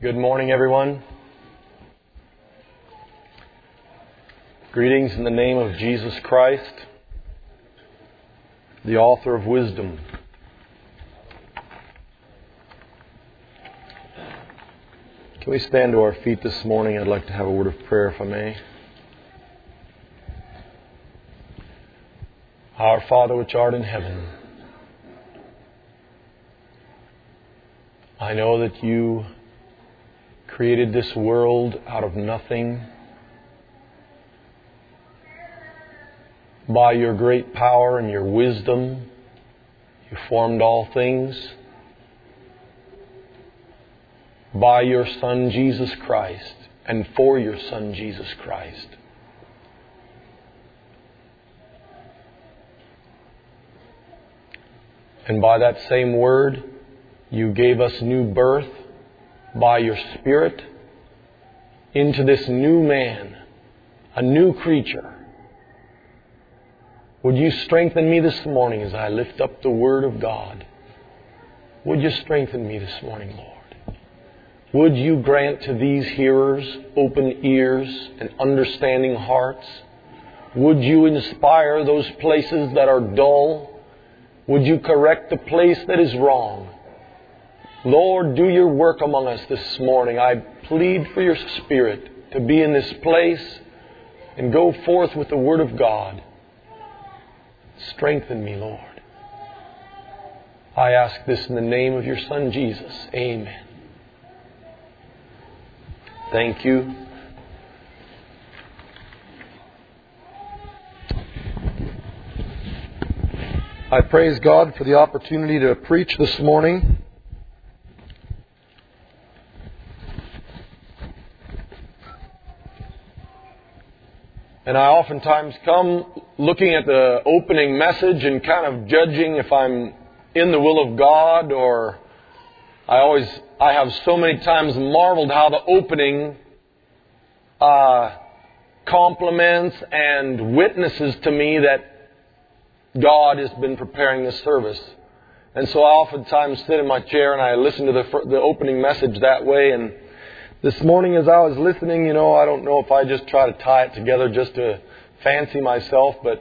Good morning, everyone. Greetings in the name of Jesus Christ, the author of wisdom. Can we stand to our feet this morning? I'd like to have a word of prayer, if I may. Our Father which art in heaven, I know that you created this world out of nothing. By your great power and your wisdom, you formed all things. By your Son, Jesus Christ, and for your Son, Jesus Christ. And by that same word, you gave us new birth by your Spirit into this new man, a new creature. Would you strengthen me this morning as I lift up the Word of God? Would you strengthen me this morning, Lord? Would you grant to these hearers open ears and understanding hearts? Would you inspire those places that are dull? Would you correct the place that is wrong? Lord, do your work among us this morning. I plead for your Spirit to be in this place and go forth with the Word of God. Strengthen me, Lord. I ask this in the name of your Son, Jesus. Amen. Thank you. I praise God for the opportunity to preach this morning. And I oftentimes come looking at the opening message and kind of judging if I'm in the will of God, or I have so many times marveled how the opening compliments and witnesses to me that God has been preparing this service. And so I oftentimes sit in my chair and I listen to the opening message that way. And this morning as I was listening, I don't know if I just try to tie it together just to fancy myself, but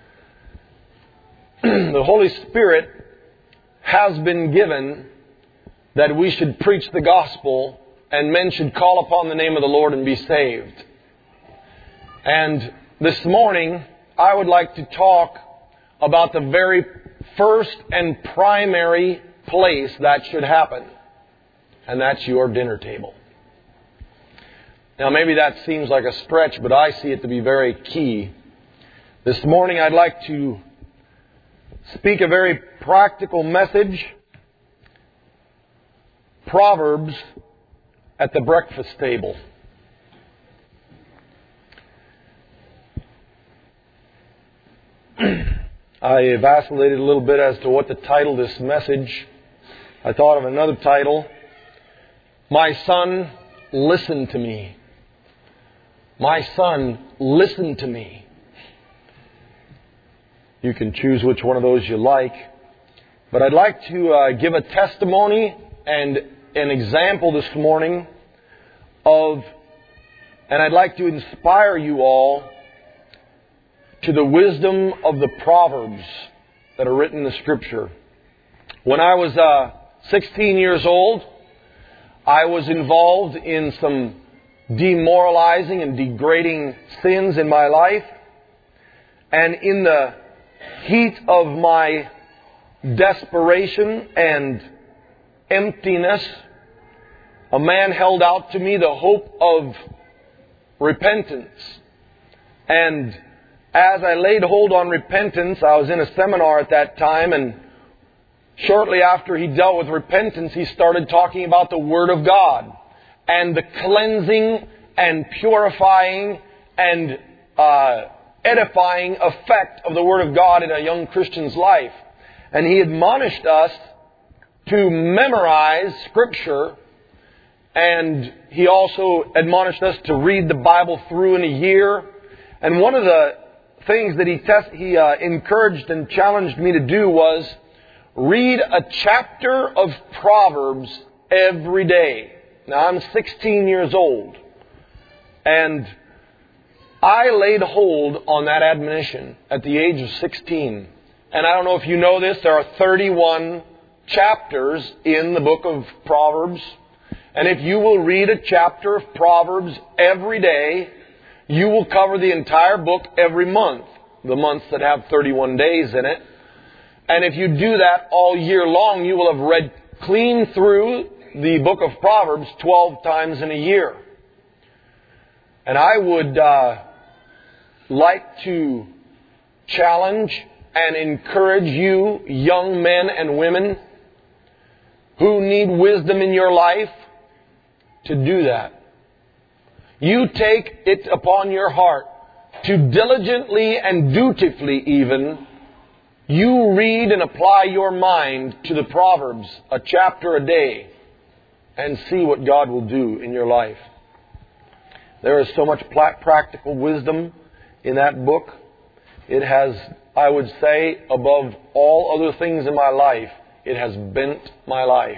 the Holy Spirit has been given that we should preach the gospel and men should call upon the name of the Lord and be saved. And this morning, I would like to talk about the very first and primary place that should happen, and that's your dinner table. Now, maybe that seems like a stretch, but I see it to be very key. This morning, I'd like to speak a very practical message. Proverbs at the breakfast table. I vacillated a little bit as to what to title this message. I thought of another title. My son, listen to me. My son, listen to me. You can choose which one of those you like. But I'd like to give a testimony and an example this morning and I'd like to inspire you all to the wisdom of the Proverbs that are written in the Scripture. When I was 16 years old, I was involved in some demoralizing and degrading sins in my life. And in the heat of my desperation and emptiness, a man held out to me the hope of repentance. And as I laid hold on repentance, I was in a seminar at that time, and shortly after he dealt with repentance, he started talking about the Word of God and the cleansing and purifying and edifying effect of the Word of God in a young Christian's life. And he admonished us to memorize Scripture, and he also admonished us to read the Bible through in a year. And one of the things that he encouraged and challenged me to do was read a chapter of Proverbs every day. Now, I'm 16 years old, and I laid hold on that admonition at the age of 16. And I don't know if you know this, there are 31 chapters in the book of Proverbs. And if you will read a chapter of Proverbs every day, you will cover the entire book every month, the months that have 31 days in it. And if you do that all year long, you will have read clean through the book of Proverbs 12 times in a year. And I would like to challenge and encourage you, young men and women who need wisdom in your life, to do that. You take it upon your heart to diligently and dutifully even, you read and apply your mind to the Proverbs, a chapter a day, and see what God will do in your life. There is so much practical wisdom in that book. It has, I would say, above all other things in my life, it has bent my life.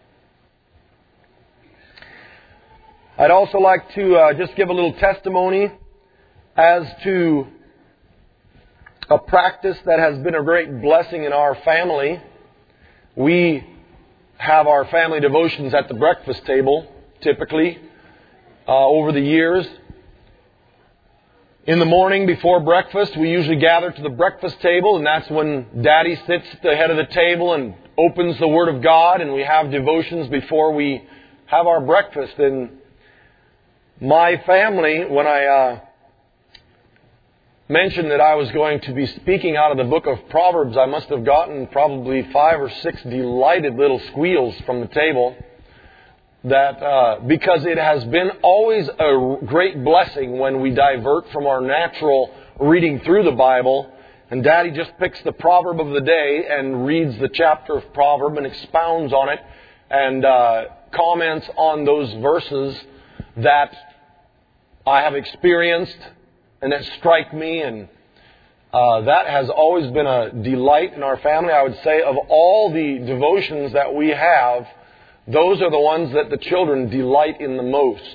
I'd also like to just give a little testimony as to a practice that has been a great blessing in our family. We have our family devotions at the breakfast table, typically, over the years. In the morning before breakfast, we usually gather to the breakfast table, and that's when Daddy sits at the head of the table and opens the Word of God, and we have devotions before we have our breakfast. And my family, when I mentioned that I was going to be speaking out of the book of Proverbs, I must have gotten probably 5 or 6 delighted little squeals from the table. That because it has been always a great blessing when we divert from our natural reading through the Bible, and Daddy just picks the proverb of the day and reads the chapter of proverb and expounds on it and comments on those verses that I have experienced and that strike me, and that has always been a delight in our family. I would say of all the devotions that we have, those are the ones that the children delight in the most.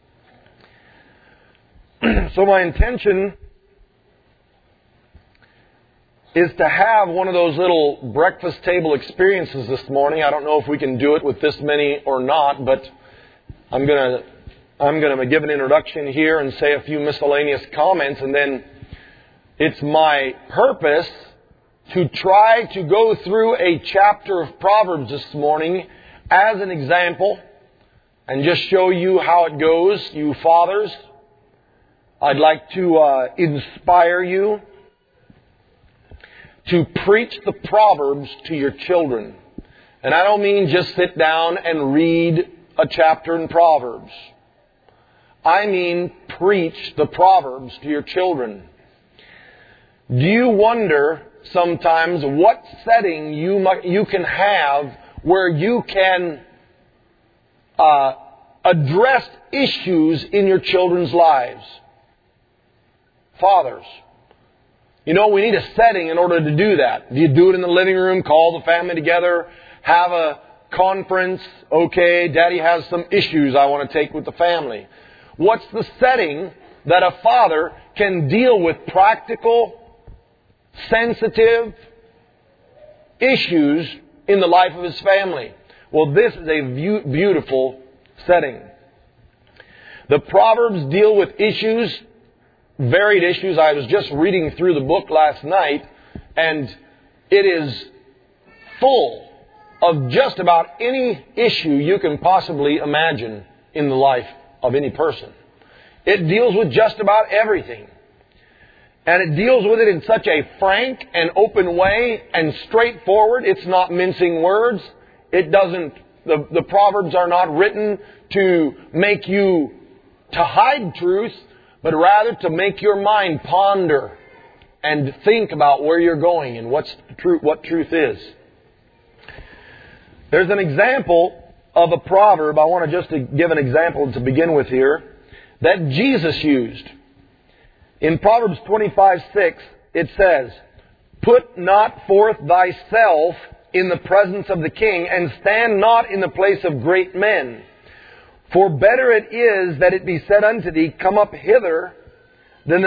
So my intention is to have one of those little breakfast table experiences this morning. I don't know if we can do it with this many or not, but I'm going to give an introduction here and say a few miscellaneous comments, and then it's my purpose to try to go through a chapter of Proverbs this morning as an example and just show you how it goes, you fathers. I'd like to inspire you to preach the Proverbs to your children. And I don't mean just sit down and read a chapter in Proverbs. I mean preach the Proverbs to your children. Do you wonder sometimes what setting you can have where you can address issues in your children's lives? Fathers, you know, we need a setting in order to do that. Do you do it in the living room, call the family together, have a conference? Okay, Daddy has some issues I want to take with the family. What's the setting that a father can deal with practical, sensitive issues in the life of his family? Well, this is a beautiful setting. The Proverbs deal with issues, varied issues. I was just reading through the book last night, and it is full of just about any issue you can possibly imagine in the life of any person. It deals with just about everything. And it deals with it in such a frank and open way and straightforward. It's not mincing words. It doesn't, the Proverbs are not written to make you to hide truth, but rather to make your mind ponder and think about where you're going and what truth is. There's an example of a proverb. I want to just give an example to begin with here that Jesus used. In Proverbs 25:6, it says, "Put not forth thyself in the presence of the king, and stand not in the place of great men. For better it is that it be said unto thee, Come up hither, than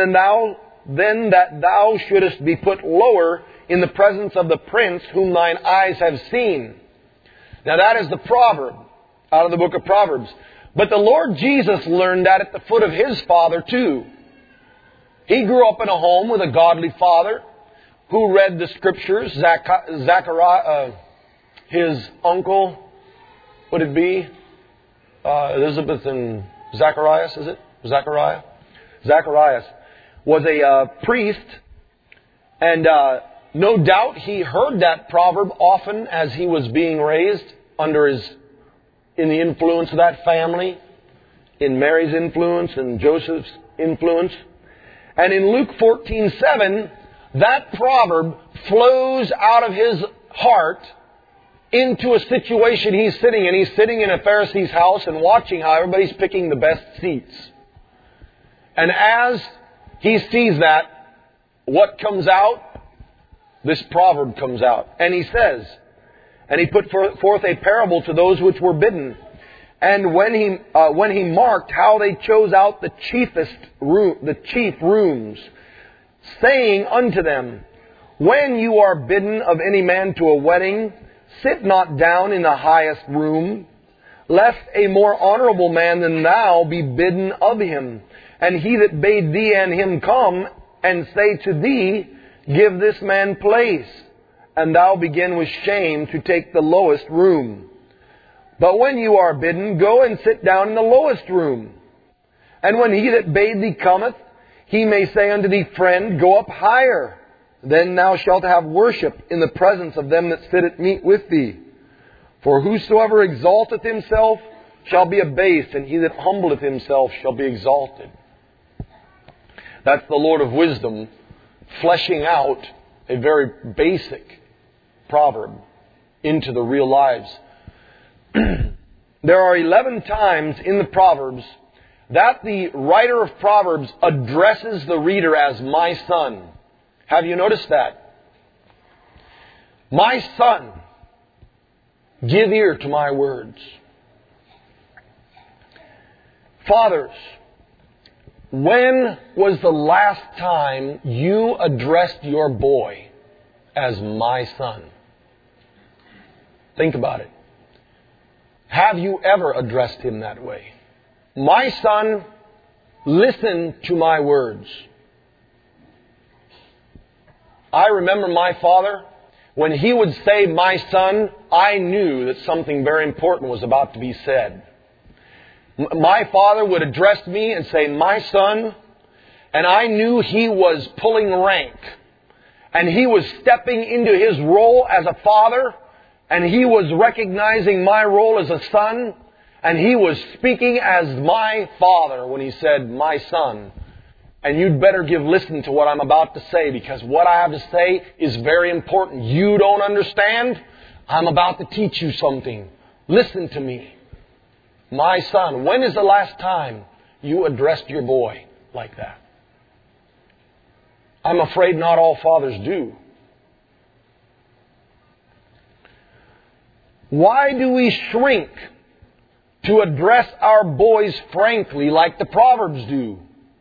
that thou shouldest be put lower in the presence of the prince whom thine eyes have seen. Now that is the proverb out of the book of Proverbs. But the Lord Jesus learned that at the foot of His Father too. He grew up in a home with a godly father who read the Scriptures. Zachariah, his uncle, would it be? Elizabeth and Zacharias, is it? Zachariah? Zacharias was a priest, and no doubt he heard that proverb often as he was being raised in the influence of that family, in Mary's influence and Joseph's influence. And in Luke 14:7, that proverb flows out of his heart into a situation he's sitting in. He's sitting in a Pharisee's house and watching how everybody's picking the best seats. And as he sees that, what comes out? This proverb comes out. And he says, and he put forth a parable to those which were bidden. And when he marked how they chose out the chief rooms, saying unto them, When you are bidden of any man to a wedding, sit not down in the highest room, lest a more honorable man than thou be bidden of him. And he that bade thee and him come, and say to thee, Give this man place, and thou begin with shame to take the lowest room. But when you are bidden, go and sit down in the lowest room. And when he that bade thee cometh, he may say unto thee, Friend, go up higher. Then thou shalt have worship in the presence of them that sit at meat with thee. For whosoever exalteth himself shall be abased, and he that humbleth himself shall be exalted. That's the Lord of wisdom fleshing out a very basic proverb into the real lives. There are 11 times in the Proverbs that the writer of Proverbs addresses the reader as my son. Have you noticed that? My son, give ear to my words. Fathers, when was the last time you addressed your boy as my son? Think about it. Have you ever addressed him that way? My son, listen to my words. I remember my father, when he would say, my son, I knew that something very important was about to be said. My father would address me and say, my son, and I knew he was pulling rank. And he was stepping into his role as a father, and he was recognizing my role as a son, and he was speaking as my father when he said, my son. And you'd better listen to what I'm about to say, because what I have to say is very important. You don't understand? I'm about to teach you something. Listen to me. My son, when is the last time you addressed your boy like that? I'm afraid not all fathers do. Why do we shrink to address our boys frankly like the Proverbs do?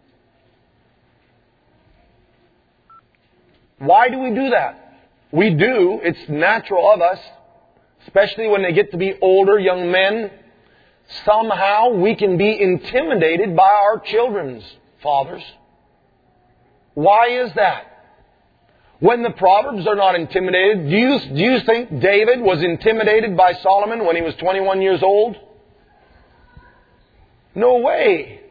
Why do we do that? We do. It's natural of us, especially when they get to be older young men. Somehow we can be intimidated by our children's fathers. Why is that? When the Proverbs are not intimidated, do you think David was intimidated by Solomon when he was 21 years old? No way.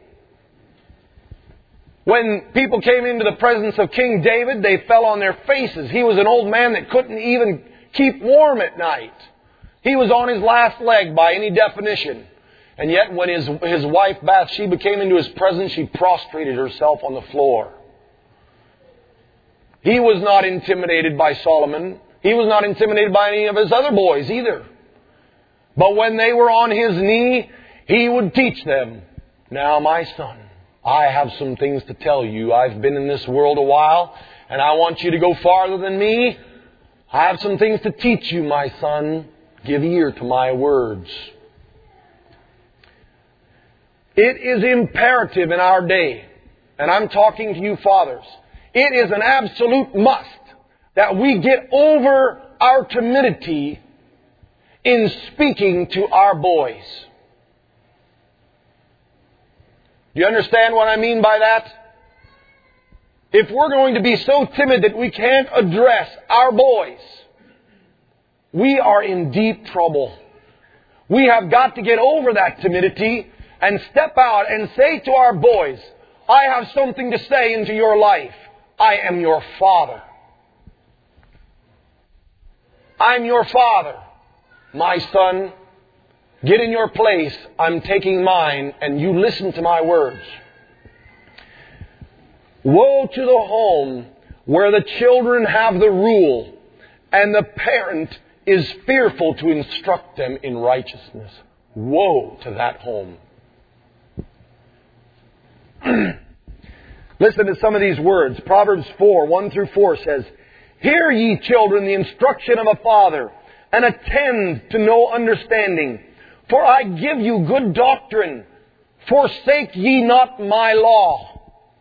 When people came into the presence of King David, they fell on their faces. He was an old man that couldn't even keep warm at night. He was on his last leg by any definition. And yet when his wife Bathsheba came into his presence, she prostrated herself on the floor. He was not intimidated by Solomon. He was not intimidated by any of his other boys either. But when they were on his knee, he would teach them, now my son, I have some things to tell you. I've been in this world a while, and I want you to go farther than me. I have some things to teach you, my son. Give ear to my words. It is imperative in our day, and I'm talking to you fathers, it is an absolute must that we get over our timidity in speaking to our boys. Do you understand what I mean by that? If we're going to be so timid that we can't address our boys, we are in deep trouble. We have got to get over that timidity and step out and say to our boys, I have something to say into your life. I am your father. I'm your father. My son, get in your place. I'm taking mine, and you listen to my words. Woe to the home where the children have the rule and the parent is fearful to instruct them in righteousness. Woe to that home. Listen to some of these words. Proverbs 4, 1 through 4 says, Hear ye, children, the instruction of a father, and attend to no understanding. For I give you good doctrine. Forsake ye not my law.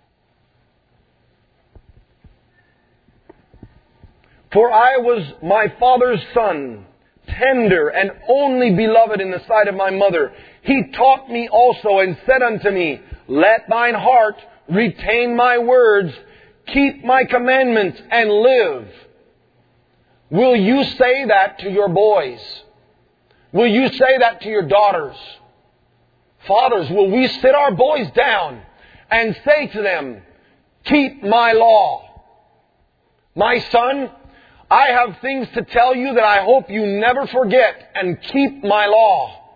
For I was my father's son, tender and only beloved in the sight of my mother. He taught me also and said unto me, Let thine heart retain my words, keep my commandments and live. Will you say that to your boys? Will you say that to your daughters? Fathers, will we sit our boys down and say to them, Keep my law? My son, I have things to tell you that I hope you never forget, and keep my law.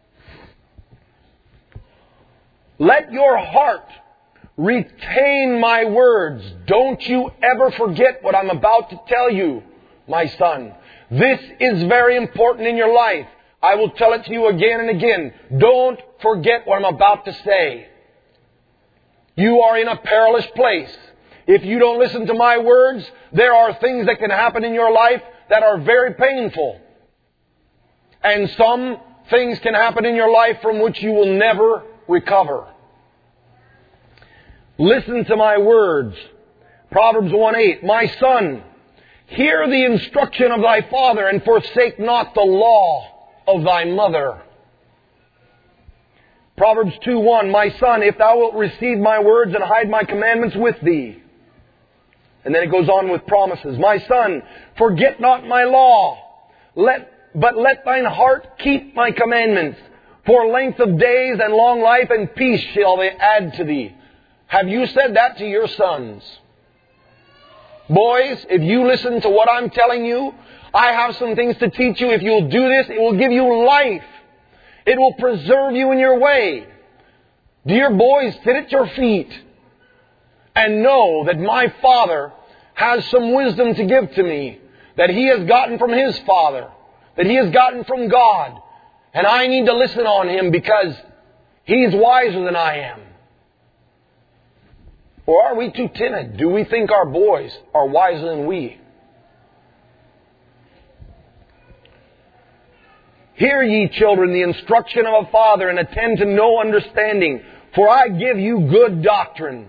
Let your heart retain my words. Don't you ever forget what I'm about to tell you, my son. This is very important in your life. I will tell it to you again and again. Don't forget what I'm about to say. You are in a perilous place. If you don't listen to my words, there are things that can happen in your life that are very painful. And some things can happen in your life from which you will never recover. Listen to my words. Proverbs 1:8, My son, hear the instruction of thy father, and forsake not the law of thy mother. Proverbs 2:1, My son, if thou wilt receive my words and hide my commandments with thee. And then it goes on with promises. My son, forget not my law, but let thine heart keep my commandments. For length of days and long life and peace shall they add to thee. Have you said that to your sons? Boys, if you listen to what I'm telling you, I have some things to teach you. If you'll do this, it will give you life. It will preserve you in your way. Dear boys, sit at your feet and know that my Father has some wisdom to give to me, that He has gotten from His Father, that He has gotten from God. And I need to listen on Him because He's wiser than I am. Or are we too timid? Do we think our boys are wiser than we? Hear ye, children, the instruction of a father, and attend to no understanding, for I give you good doctrine.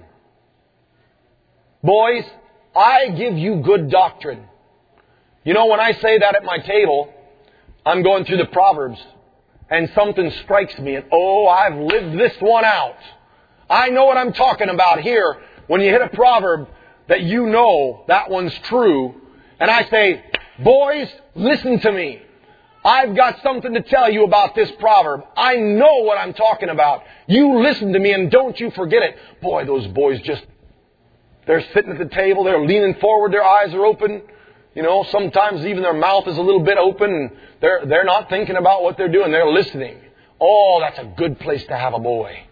Boys, I give you good doctrine. You know, when I say that at my table, I'm going through the Proverbs, and something strikes me, and I've lived this one out. I know what I'm talking about here. When you hit a proverb that you know that one's true, and I say, boys, listen to me. I've got something to tell you about this proverb. I know what I'm talking about. You listen to me and don't you forget it. Boy, those boys they're sitting at the table, they're leaning forward, their eyes are open. You know, sometimes even their mouth is a little bit open, and they're not thinking about what they're doing, they're listening. Oh, that's a good place to have a boy.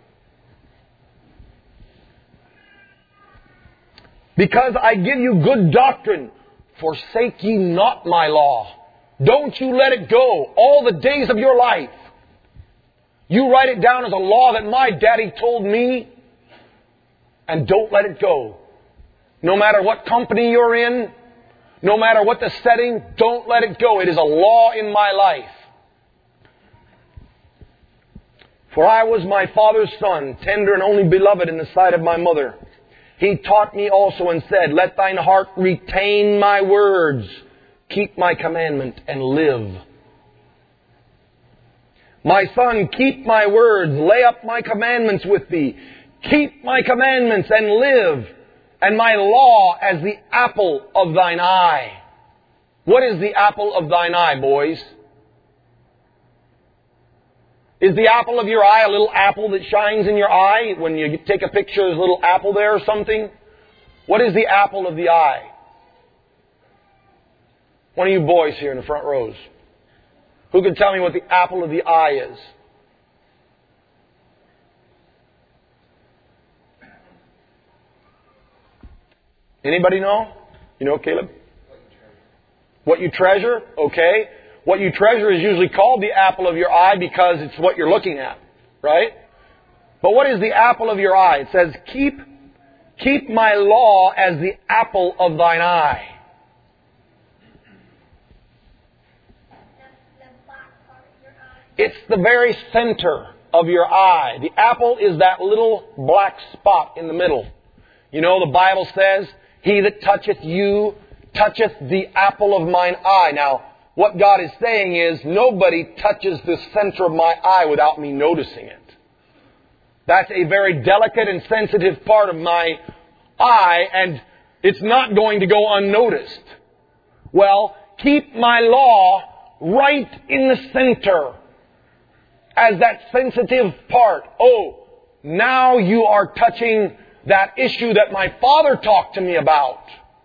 Because I give you good doctrine, forsake ye not my law. Don't you let it go all the days of your life. You write it down as a law that my daddy told me, and don't let it go. No matter what company you're in, no matter what the setting, don't let it go. It is a law in my life. For I was my father's son, tender and only beloved in the sight of my mother. He taught me also and said, let thine heart retain my words. Keep my commandment and live. My son, keep my words. Lay up my commandments with thee. Keep my commandments and live. And my law as the apple of thine eye. What is the apple of thine eye, boys? Is the apple of your eye a little apple that shines in your eye when you take a picture? There's a little apple there or something? What is the apple of the eye? One of you boys here in the front rows. Who can tell me what the apple of the eye is? Anybody know? You know, Caleb? What you treasure? Okay. What you treasure is usually called the apple of your eye because it's what you're looking at, right? But what is the apple of your eye? It says, keep my law as the apple of thine eye. It's the very center of your eye. The apple is that little black spot in the middle. You know, the Bible says, he that toucheth you toucheth the apple of mine eye. Now, what God is saying is, nobody touches the center of my eye without me noticing it. That's a very delicate and sensitive part of my eye, and it's not going to go unnoticed. Well, keep my law right in the center as that sensitive part. Oh, now you are touching that issue that my father talked to me about.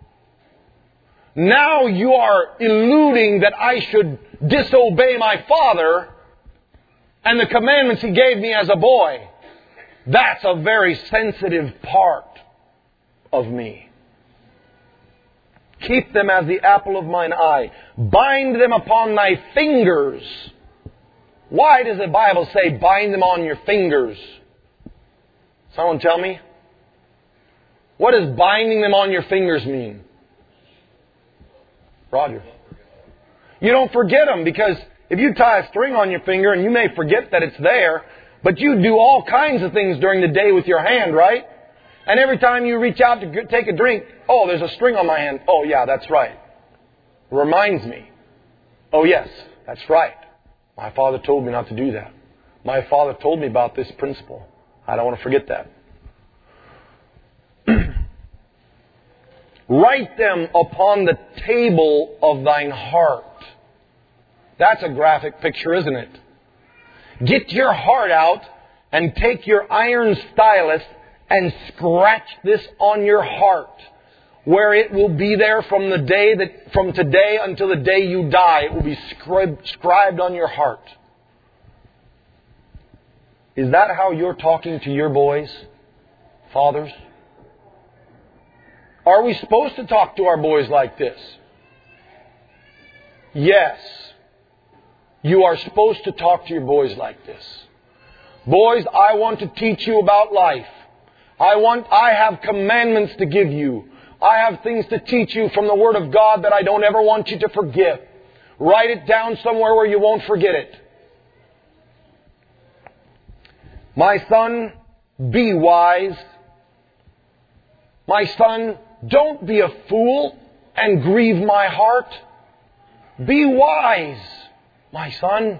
Now you are eluding that I should disobey my father and the commandments he gave me as a boy. That's a very sensitive part of me. Keep them as the apple of mine eye. Bind them upon thy fingers. Why does the Bible say bind them on your fingers? Someone tell me. What does binding them on your fingers mean? Roger. You don't forget them, because if you tie a string on your finger and you may forget that it's there, but you do all kinds of things during the day with your hand, right? And every time you reach out to take a drink, oh, there's a string on my hand. Oh, yeah, that's right. Reminds me. Oh, yes, that's right. My father told me not to do that. My father told me about this principle. I don't want to forget that. Write them upon the table of thine heart. That's a graphic picture, isn't it? Get your heart out and take your iron stylus and scratch this on your heart, where it will be there from today until the day you die. It will be scribed on your heart. Is that how you're talking to your boys, fathers? Are we supposed to talk to our boys like this? Yes. You are supposed to talk to your boys like this. Boys, I want to teach you about life. I have commandments to give you. I have things to teach you from the Word of God that I don't ever want you to forget. Write it down somewhere where you won't forget it. My son, be wise. My son, don't be a fool and grieve my heart. Be wise, my son,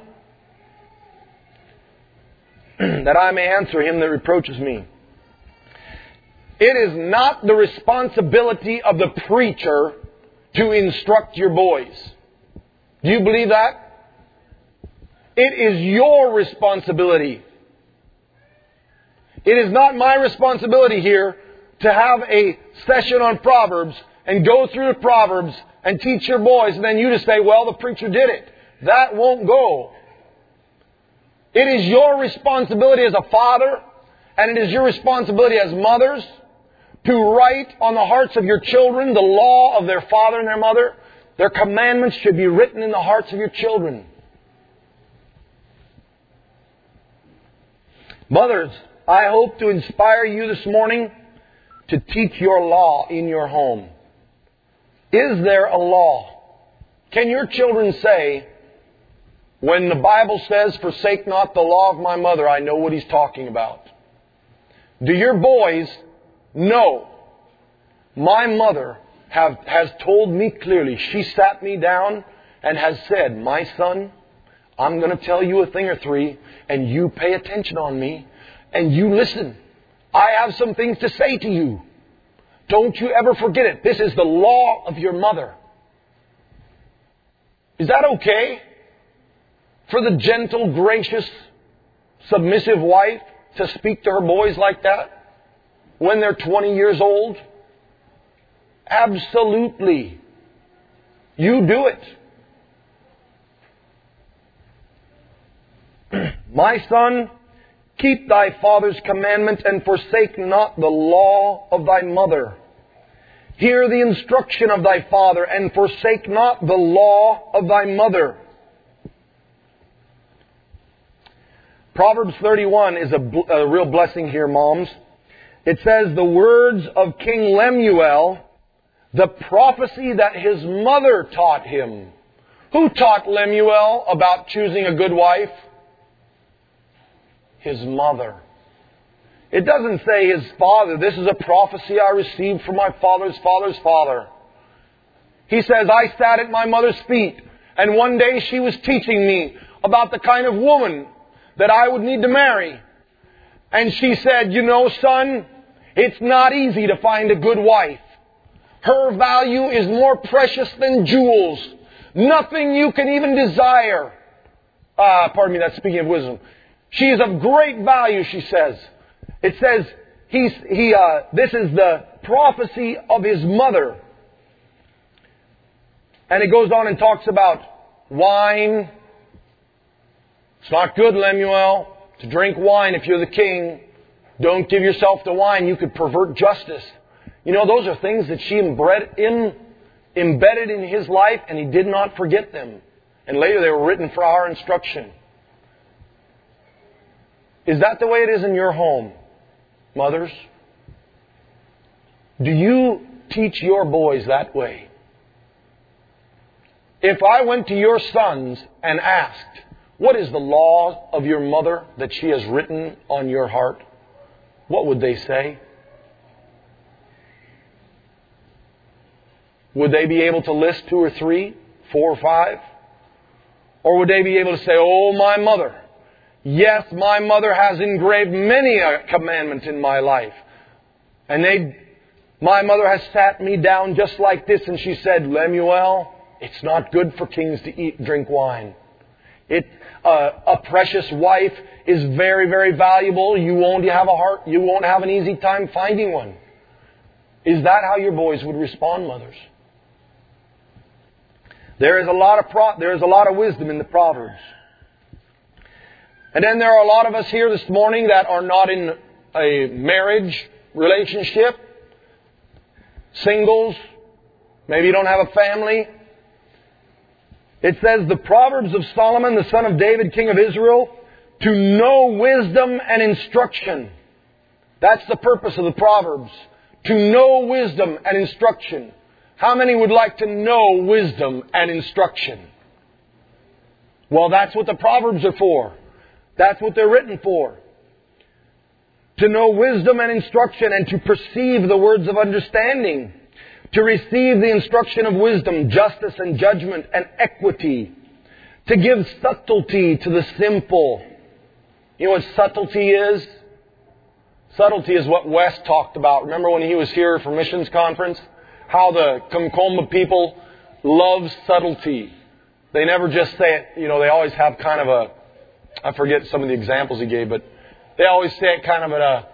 that I may answer him that reproaches me. It is not the responsibility of the preacher to instruct your boys. Do you believe that? It is your responsibility. It is not my responsibility here to have a session on Proverbs and go through the Proverbs and teach your boys, and then you just say, well, the preacher did it. That won't go. It is your responsibility as a father, and it is your responsibility as mothers, to write on the hearts of your children the law of their father and their mother. Their commandments should be written in the hearts of your children. Mothers, I hope to inspire you this morning to teach your law in your home. Is there a law? Can your children say, When the Bible says, forsake not the law of my mother, I know what He's talking about. Do your boys know? My mother has told me clearly. She sat me down and has said, my son, I'm going to tell you a thing or three, and you pay attention on me, and you listen. I have some things to say to you. Don't you ever forget it. This is the law of your mother. Is that okay? For the gentle, gracious, submissive wife to speak to her boys like that when they're 20 years old? Absolutely. You do it. My son, keep thy father's commandment and forsake not the law of thy mother. Hear the instruction of thy father and forsake not the law of thy mother. Proverbs 31 is a real blessing here, moms. It says, the words of King Lemuel, the prophecy that his mother taught him. Who taught Lemuel about choosing a good wife? His mother. It doesn't say his father. This is a prophecy I received from my father's father's father. He says, I sat at my mother's feet, and one day she was teaching me about the kind of woman that I would need to marry. And she said, you know, son, it's not easy to find a good wife. Her value is more precious than jewels. Nothing you can even desire. Pardon me, that's speaking of wisdom. She is of great value, she says. It says, this is the prophecy of his mother. And it goes on and talks about wine. It's not good, Lemuel, to drink wine if you're the king. Don't give yourself to wine. You could pervert justice. You know, those are things that she embedded in his life, and he did not forget them. And later they were written for our instruction. Is that the way it is in your home, mothers? Do you teach your boys that way? If I went to your sons and asked, what is the law of your mother that she has written on your heart? What would they say? Would they be able to list 2 or 3, 4 or 5? Or would they be able to say, oh, my mother. Yes, my mother has engraved many a commandment in my life. And my mother has sat me down just like this, and she said, Lemuel, it's not good for kings to drink wine. A precious wife is very, very valuable. You won't have an easy time finding one. Is that how your boys would respond, mothers? There is a lot of wisdom in the Proverbs. And then there are a lot of us here this morning that are not in a marriage relationship. Singles. Maybe you don't have a family. It says, the Proverbs of Solomon, the son of David, king of Israel, to know wisdom and instruction. That's the purpose of the Proverbs. To know wisdom and instruction. How many would like to know wisdom and instruction? Well, that's what the Proverbs are for. That's what they're written for. To know wisdom and instruction and to perceive the words of understanding. To receive the instruction of wisdom, justice and judgment and equity. To give subtlety to the simple. You know what subtlety is? Subtlety is what Wes talked about. Remember when he was here for missions conference? How the Concomba people love subtlety. They never just say it, you know, they always have kind of I forget some of the examples he gave, but they always say it kind of at a,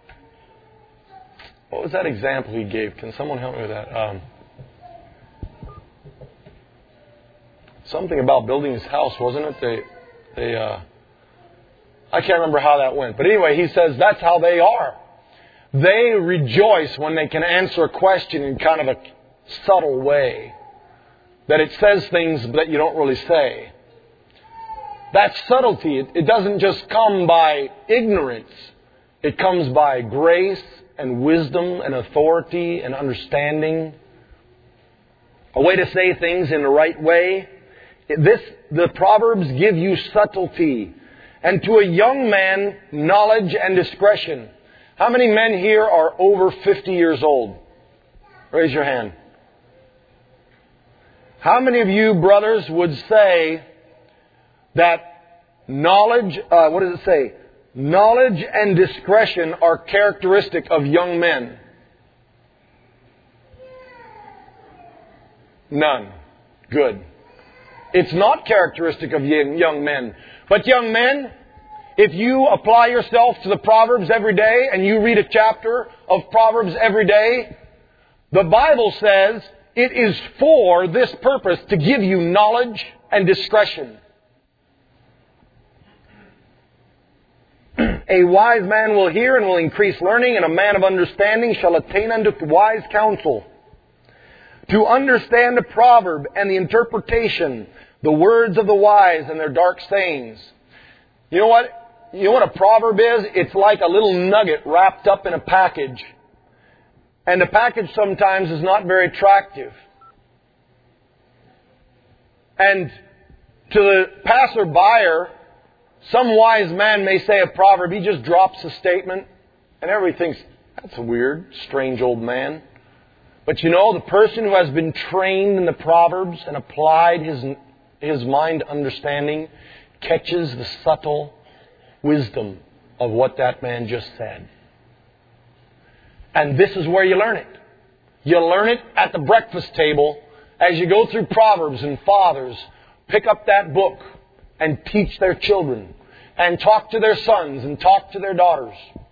what was that example he gave? Can someone help me with that? Something about building his house, wasn't it? I can't remember how that went. But anyway, he says that's how they are. They rejoice when they can answer a question in kind of a subtle way. That it says things that you don't really say. That's subtlety. It doesn't just come by ignorance. It comes by grace and wisdom and authority and understanding. A way to say things in the right way The Proverbs give you subtlety. And to a young man, knowledge and discretion. How many men here are over 50 years old? Raise your hand. How many of you brothers would say that knowledge, what does it say? Knowledge and discretion are characteristic of young men? None. Good. It's not characteristic of young men. But young men, if you apply yourself to the Proverbs every day and you read a chapter of Proverbs every day, the Bible says it is for this purpose, to give you knowledge and discretion. A wise man will hear and will increase learning, and a man of understanding shall attain unto wise counsel. To understand a proverb and the interpretation, the words of the wise and their dark sayings. You know what? You know what a proverb is? It's like a little nugget wrapped up in a package. And the package sometimes is not very attractive. And to the passer-buyer, some wise man may say a proverb. He just drops a statement, and everybody thinks, that's a weird, strange old man. But you know, the person who has been trained in the Proverbs and applied his mind understanding catches the subtle wisdom of what that man just said. And this is where you learn it. You learn it at the breakfast table as you go through Proverbs, and fathers pick up that book and teach their children and talk to their sons and talk to their daughters.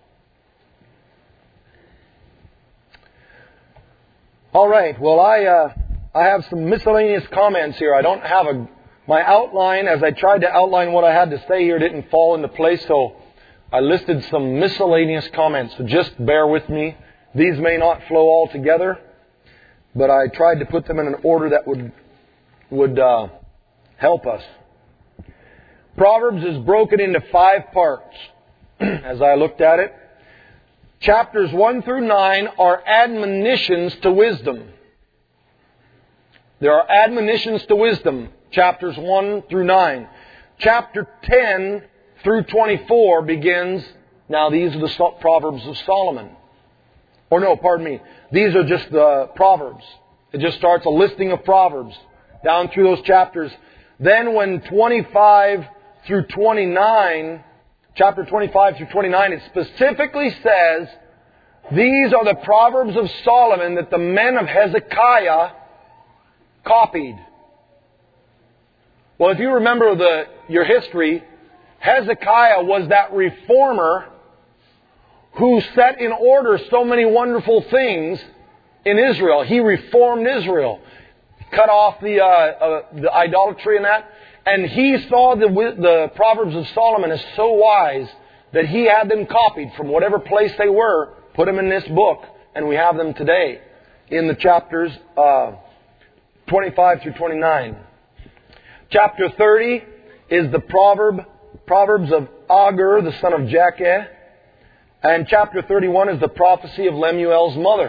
All right. Well, I have some miscellaneous comments here. I don't have my outline, as I tried to outline what I had to say here, didn't fall into place, so I listed some miscellaneous comments. So just bear with me. These may not flow all together, but I tried to put them in an order that would help us. Proverbs is broken into 5 parts, as I looked at it. Chapters 1 through 9 are admonitions to wisdom. There are admonitions to wisdom, chapters 1 through 9. Chapter 10 through 24 begins, now these are the Proverbs of Solomon. Or no, pardon me, these are just the Proverbs. It just starts a listing of Proverbs down through those chapters. Then when 25 through 29, chapter 25 through 29, it specifically says, these are the Proverbs of Solomon that the men of Hezekiah copied. Well, if you remember your history, Hezekiah was that reformer who set in order so many wonderful things in Israel. He reformed Israel, cut off the idolatry and that. And he saw the Proverbs of Solomon as so wise that he had them copied from whatever place they were, put them in this book, and we have them today in the chapters 25 through 29. Chapter 30 is the Proverbs of Agur, the son of Jakeh. And chapter 31 is the prophecy of Lemuel's mother.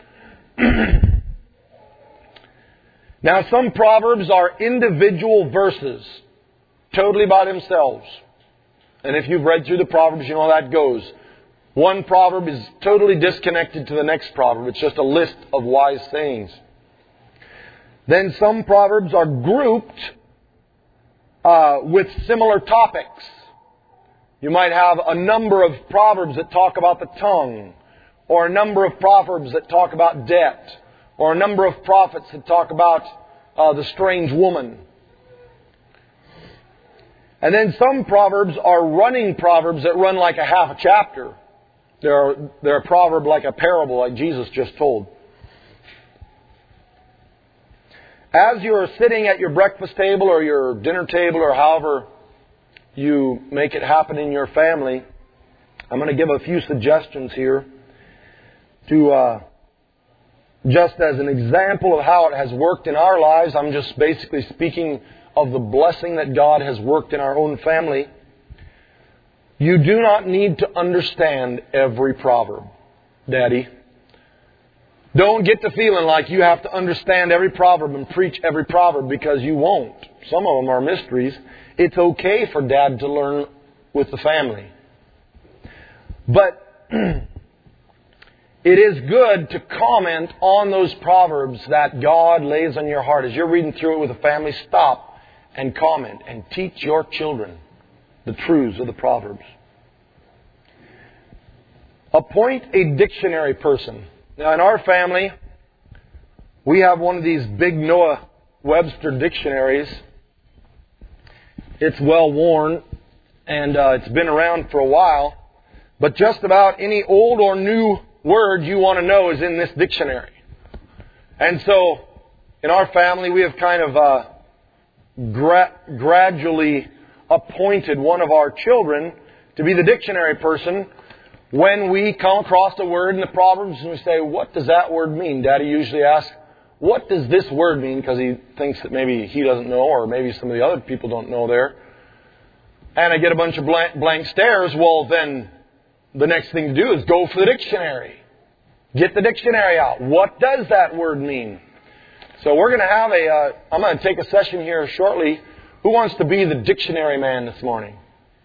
Now, some Proverbs are individual verses, totally by themselves. And if you've read through the Proverbs, you know how that goes. One proverb is totally disconnected to the next proverb. It's just a list of wise sayings. Then some Proverbs are grouped with similar topics. You might have a number of Proverbs that talk about the tongue, or a number of Proverbs that talk about debt, or a number of prophets that talk about the strange woman. And then some Proverbs are running Proverbs that run like a half a chapter. They're a proverb like a parable, like Jesus just told. As you're sitting at your breakfast table or your dinner table or however you make it happen in your family, I'm going to give a few suggestions here to just as an example of how it has worked in our lives. I'm just basically speaking of the blessing that God has worked in our own family. You do not need to understand every proverb, Daddy. Don't get to feeling like you have to understand every proverb and preach every proverb, because you won't. Some of them are mysteries. It's okay for Dad to learn with the family. But it is good to comment on those proverbs that God lays on your heart. As you're reading through it with a family, stop and comment and teach your children the truths of the proverbs. Appoint a dictionary person. Now, in our family, we have one of these big Noah Webster dictionaries. It's well worn, and it's been around for a while. But just about any old or new word you want to know is in this dictionary. And so, in our family, we have kind of gradually appointed one of our children to be the dictionary person. When we come across a word in the Proverbs and we say, what does that word mean? Daddy usually asks, what does this word mean? Because he thinks that maybe he doesn't know, or maybe some of the other people don't know there. And I get a bunch of blank stares. Well, then the next thing to do is go for the dictionary. Get the dictionary out. What does that word mean? So we're going to have I'm going to take a session here shortly. Who wants to be the dictionary man this morning?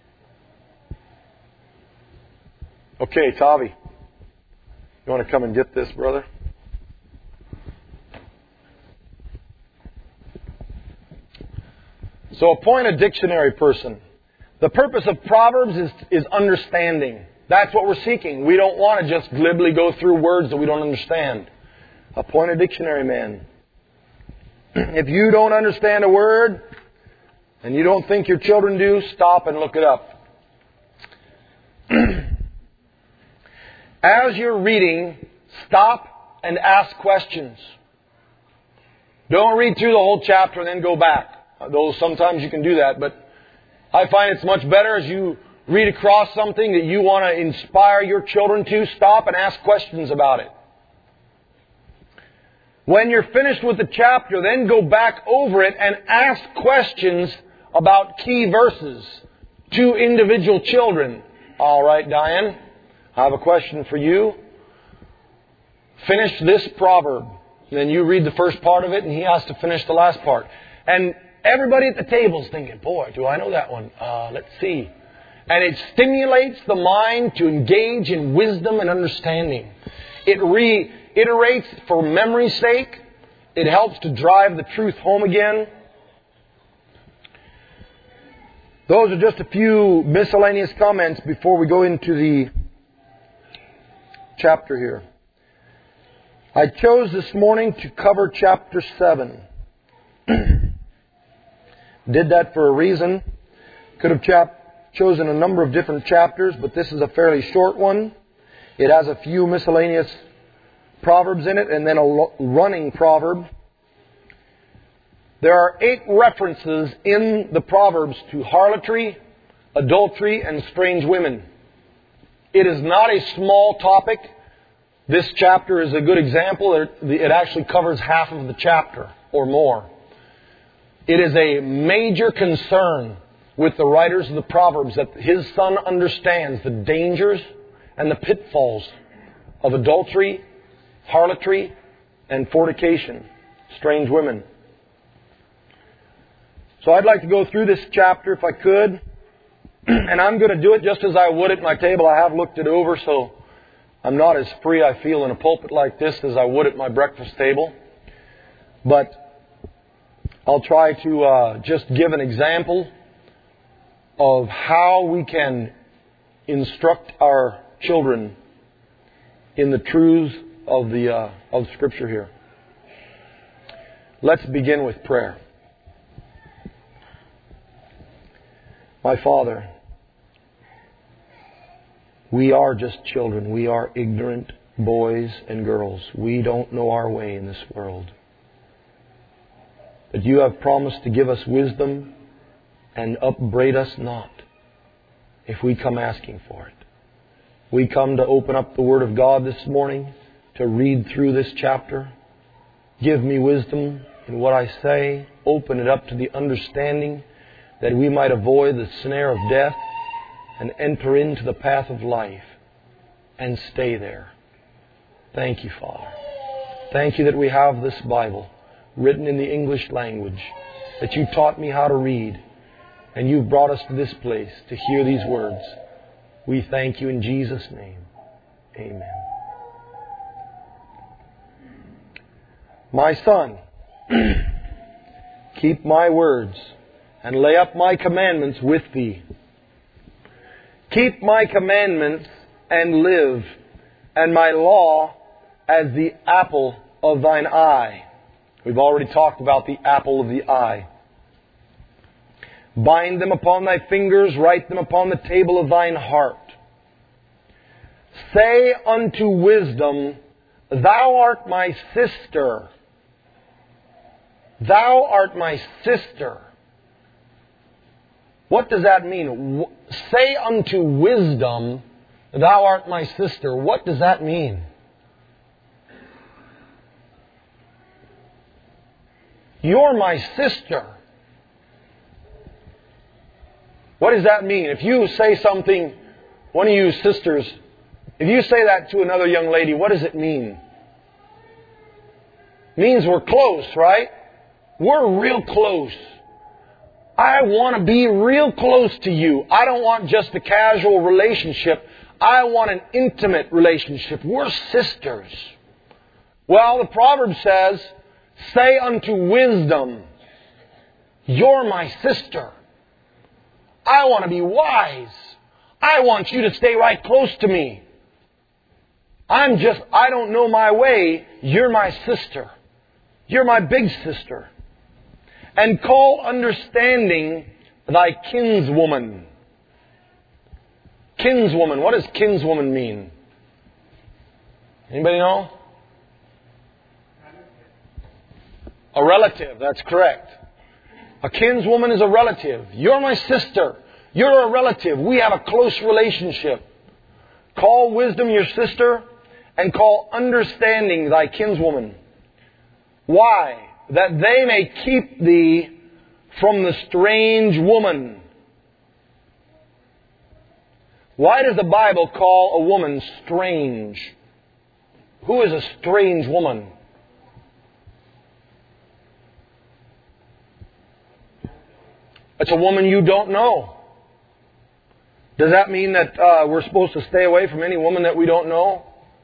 Okay, Tavi. You want to come and get this, brother? So appoint a dictionary person. The purpose of Proverbs is understanding. That's what we're seeking. We don't want to just glibly go through words that we don't understand. Appoint a dictionary man. If you don't understand a word, and you don't think your children do, stop and look it up. As you're reading, stop and ask questions. Don't read through the whole chapter and then go back. Though sometimes you can do that, but I find it's much better as you read across something that you want to inspire your children to, stop and ask questions about it. When you're finished with the chapter, then go back over it and ask questions about key verses to individual children. All right, Diane, I have a question for you. Finish this proverb. Then you read the first part of it, and he has to finish the last part. And everybody at the table is thinking, boy, do I know that one? Let's see. And it stimulates the mind to engage in wisdom and understanding. It reiterates for memory's sake. It helps to drive the truth home again. Those are just a few miscellaneous comments before we go into the chapter here. I chose this morning to cover chapter 7. Did that for a reason. Could have chosen a number of different chapters, but this is a fairly short one. It has a few miscellaneous proverbs in it, and then a running proverb. There are 8 references in the Proverbs to harlotry, adultery, and strange women. It is not a small topic. This chapter is a good example. It actually covers half of the chapter or more. It is a major concern with the writers of the Proverbs that his son understands the dangers and the pitfalls of adultery, harlotry, and fornication, strange women. So I'd like to go through this chapter if I could. And I'm going to do it just as I would at my table. I have looked it over, so I'm not as free, I feel, in a pulpit like this as I would at my breakfast table. But I'll try to just give an example of how we can instruct our children in the truths of Scripture here. Let's begin with prayer. My Father, we are just children. We are ignorant boys and girls. We don't know our way in this world. But you have promised to give us wisdom and upbraid us not if we come asking for it. We come to open up the Word of God this morning, to read through this chapter. Give me wisdom in what I say. Open it up to the understanding that we might avoid the snare of death and enter into the path of life and stay there. Thank you, Father. Thank you that we have this Bible written in the English language, that you taught me how to read, and you've brought us to this place to hear these words. We thank you in Jesus' name. Amen. My son, keep my words and lay up my commandments with thee. Keep my commandments and live, and my law as the apple of thine eye. We've already talked about the apple of the eye. Bind them upon thy fingers, write them upon the table of thine heart. Say unto wisdom, Thou art my sister. Thou art my sister. What does that mean? Say unto wisdom, Thou art my sister. What does that mean? You're my sister. What does that mean? If you say something, one of you sisters, if you say that to another young lady, what does it mean? It means we're close, right? We're real close. I want to be real close to you. I don't want just a casual relationship. I want an intimate relationship. We're sisters. Well, the proverb says, say unto wisdom, you're my sister. I want to be wise. I want you to stay right close to me. I don't know my way. You're my sister. You're my big sister. And call understanding thy kinswoman. Kinswoman. What does kinswoman mean? Anybody know? A relative. That's correct. A kinswoman is a relative. You're my sister. You're a relative. We have a close relationship. Call wisdom your sister, and call understanding thy kinswoman. Why? That they may keep thee from the strange woman. Why does the Bible call a woman strange? Who is a strange woman? It's a woman you don't know. Does that mean that we're supposed to stay away from any woman that we don't know?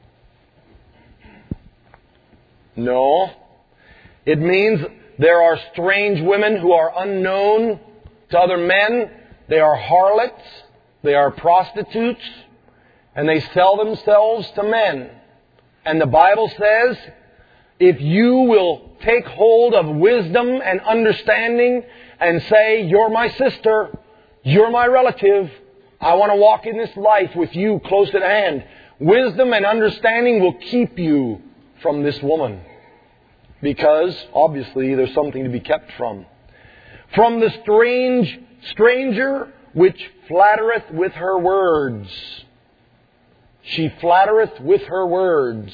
No. It means there are strange women who are unknown to other men. They are harlots. They are prostitutes. And they sell themselves to men. And the Bible says, if you will take hold of wisdom and understanding and say, you're my sister, you're my relative, I want to walk in this life with you close at hand. Wisdom and understanding will keep you from this woman. Because, obviously, there's something to be kept from. From the stranger which flattereth with her words. She flattereth with her words.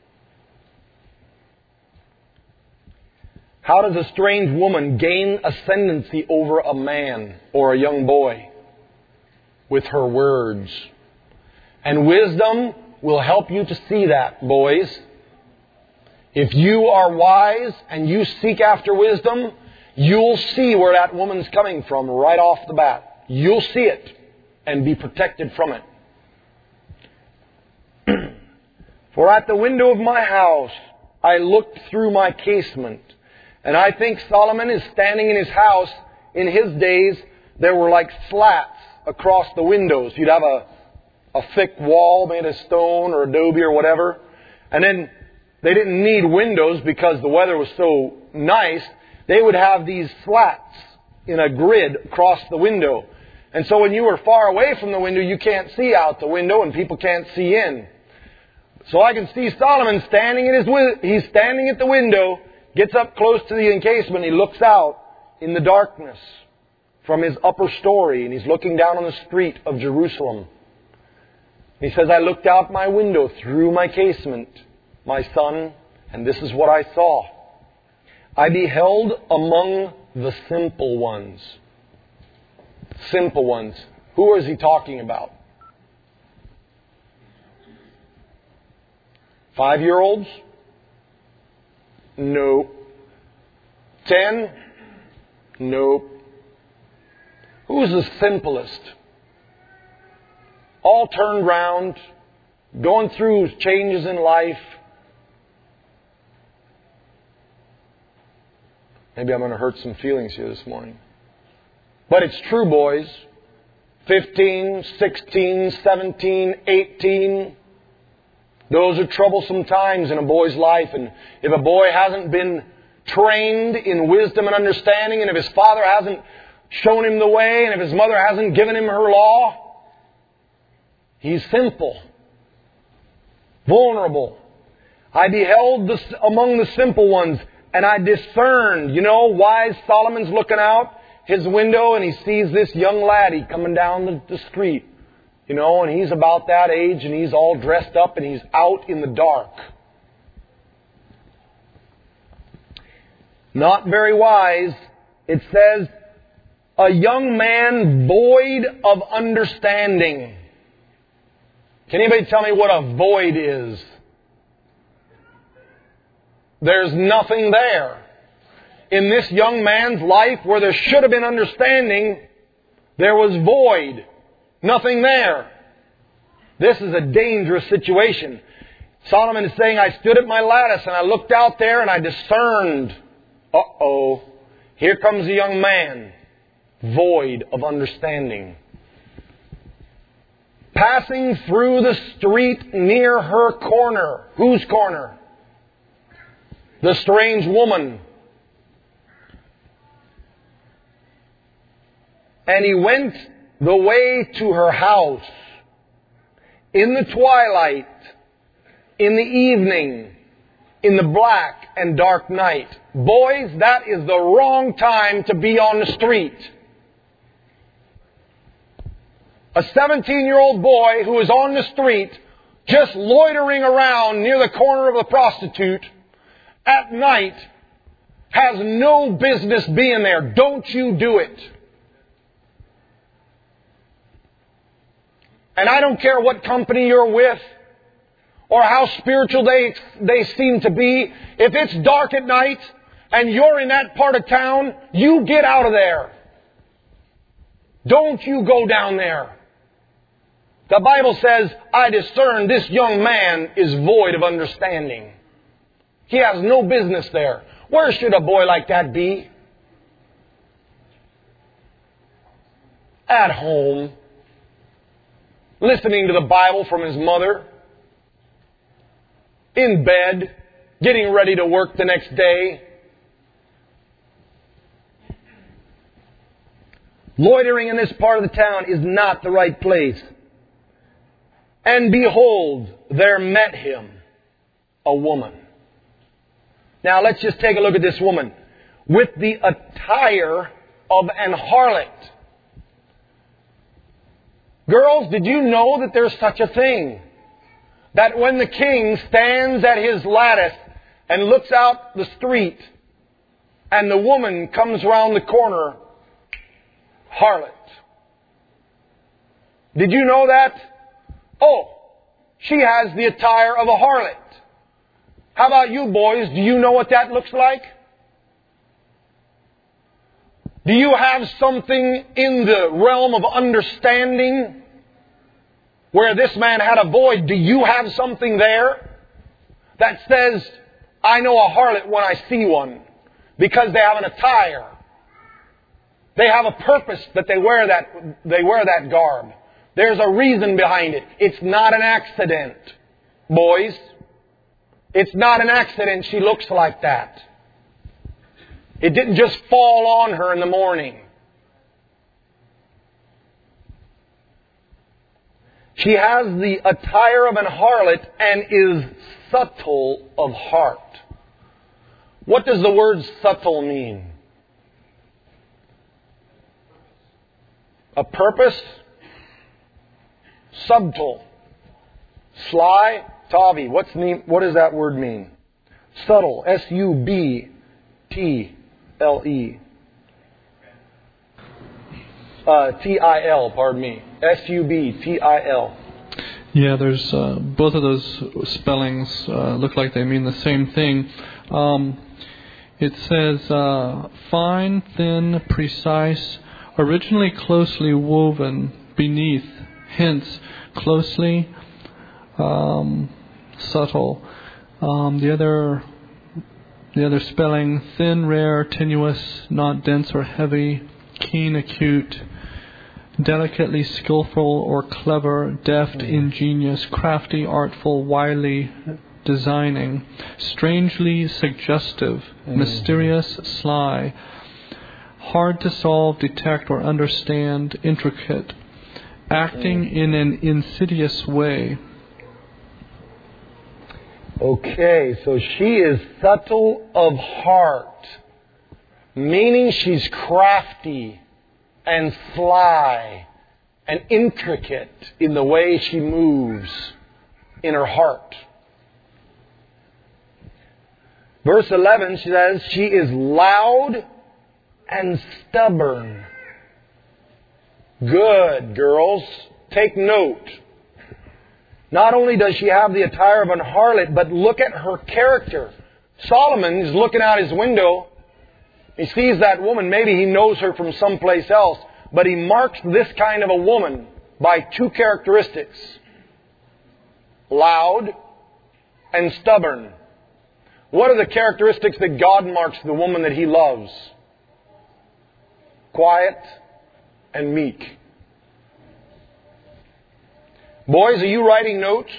How does a strange woman gain ascendancy over a man or a young boy? With her words. And wisdom will help you to see that, boys. If you are wise and you seek after wisdom, you'll see where that woman's coming from right off the bat. You'll see it and be protected from it. For at the window of my house I looked through my casement. And I think Solomon is standing in his house. In his days, there were like slats across the windows. You'd have a thick wall made of stone or adobe or whatever. And then they didn't need windows because the weather was so nice. They would have these slats in a grid across the window. And so when you were far away from the window, you can't see out the window and people can't see in. So I can see Solomon standing he's standing at the window, gets up close to the encasement, he looks out in the darkness from his upper story, and he's looking down on the street of Jerusalem. He says, I looked out my window through my casement, my son, and this is what I saw. I beheld among the simple ones. Simple ones. Who is he talking about? 5-year-olds? Nope. 10? Nope. Who's the simplest? All turned round, going through changes in life. Maybe I'm going to hurt some feelings here this morning. But it's true, boys. 15, 16, 17, 18. Those are troublesome times in a boy's life. And if a boy hasn't been trained in wisdom and understanding, and if his father hasn't shown him the way, and if his mother hasn't given him her law, he's simple, vulnerable. I beheld among the simple ones, and I discerned. You know, wise Solomon's looking out his window, and he sees this young laddie coming down the street. You know, and he's about that age, and he's all dressed up, and he's out in the dark. Not very wise. It says, a young man void of understanding. Can anybody tell me what a void is? There's nothing there. In this young man's life, where there should have been understanding, there was void. Nothing there. This is a dangerous situation. Solomon is saying, I stood at my lattice and I looked out there and I discerned. Uh-oh. Here comes a young man, void of understanding. Passing through the street near her corner. Whose corner? The strange woman. And he went the way to her house in the twilight, in the evening, in the black and dark night. Boys, that is the wrong time to be on the street. A 17-year-old boy who is on the street, just loitering around near the corner of a prostitute at night, has no business being there. Don't you do it. And I don't care what company you're with or how spiritual they seem to be. If it's dark at night and you're in that part of town, you get out of there. Don't you go down there. The Bible says, I discern this young man is void of understanding. He has no business there. Where should a boy like that be? At home. Listening to the Bible from his mother. In bed. Getting ready to work the next day. Loitering in this part of the town is not the right place. And behold, there met him a woman. Now let's just take a look at this woman. With the attire of an harlot. Girls, did you know that there's such a thing? That when the king stands at his lattice and looks out the street, and the woman comes around the corner, harlot. Did you know that? Oh, she has the attire of a harlot. How about you boys? Do you know what that looks like? Do you have something in the realm of understanding where this man had a void? Do you have something there that says, I know a harlot when I see one? Because they have an attire. They have a purpose that they wear that garb. There's a reason behind it. It's not an accident, boys. It's not an accident she looks like that. It didn't just fall on her in the morning. She has the attire of an harlot and is subtle of heart. What does the word subtle mean? A purpose? Subtle. Sly? Tavi. What does that word mean? Subtle. S-U-B-T-L-E. T-I-L, pardon me. S-U-B-T-I-L. Yeah, there's both of those spellings look like they mean the same thing. It says, fine, thin, precise, originally closely woven beneath, hence closely, subtle. The other spelling, thin, rare, tenuous, not dense or heavy, keen, acute, delicately skillful or clever, deft, ingenious, crafty, artful, wily, designing, strangely suggestive, mysterious, sly, hard to solve, detect, or understand, intricate, acting in an insidious way. Okay, so she is subtle of heart, meaning she's crafty and sly and intricate in the way she moves in her heart. Verse 11 says she is loud and stubborn. Good, girls. Take note. Not only does she have the attire of an harlot, but look at her character. Solomon is looking out his window. He sees that woman. Maybe he knows her from someplace else. But he marks this kind of a woman by two characteristics. Loud and stubborn. What are the characteristics that God marks the woman that He loves? Quiet and meek. Boys, are you writing notes?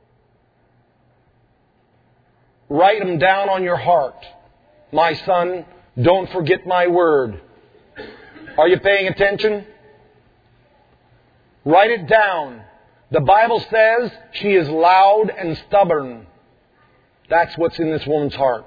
Write them down on your heart. My son, don't forget my word. Are you paying attention? Write it down. The Bible says she is loud and stubborn. That's what's in this woman's heart.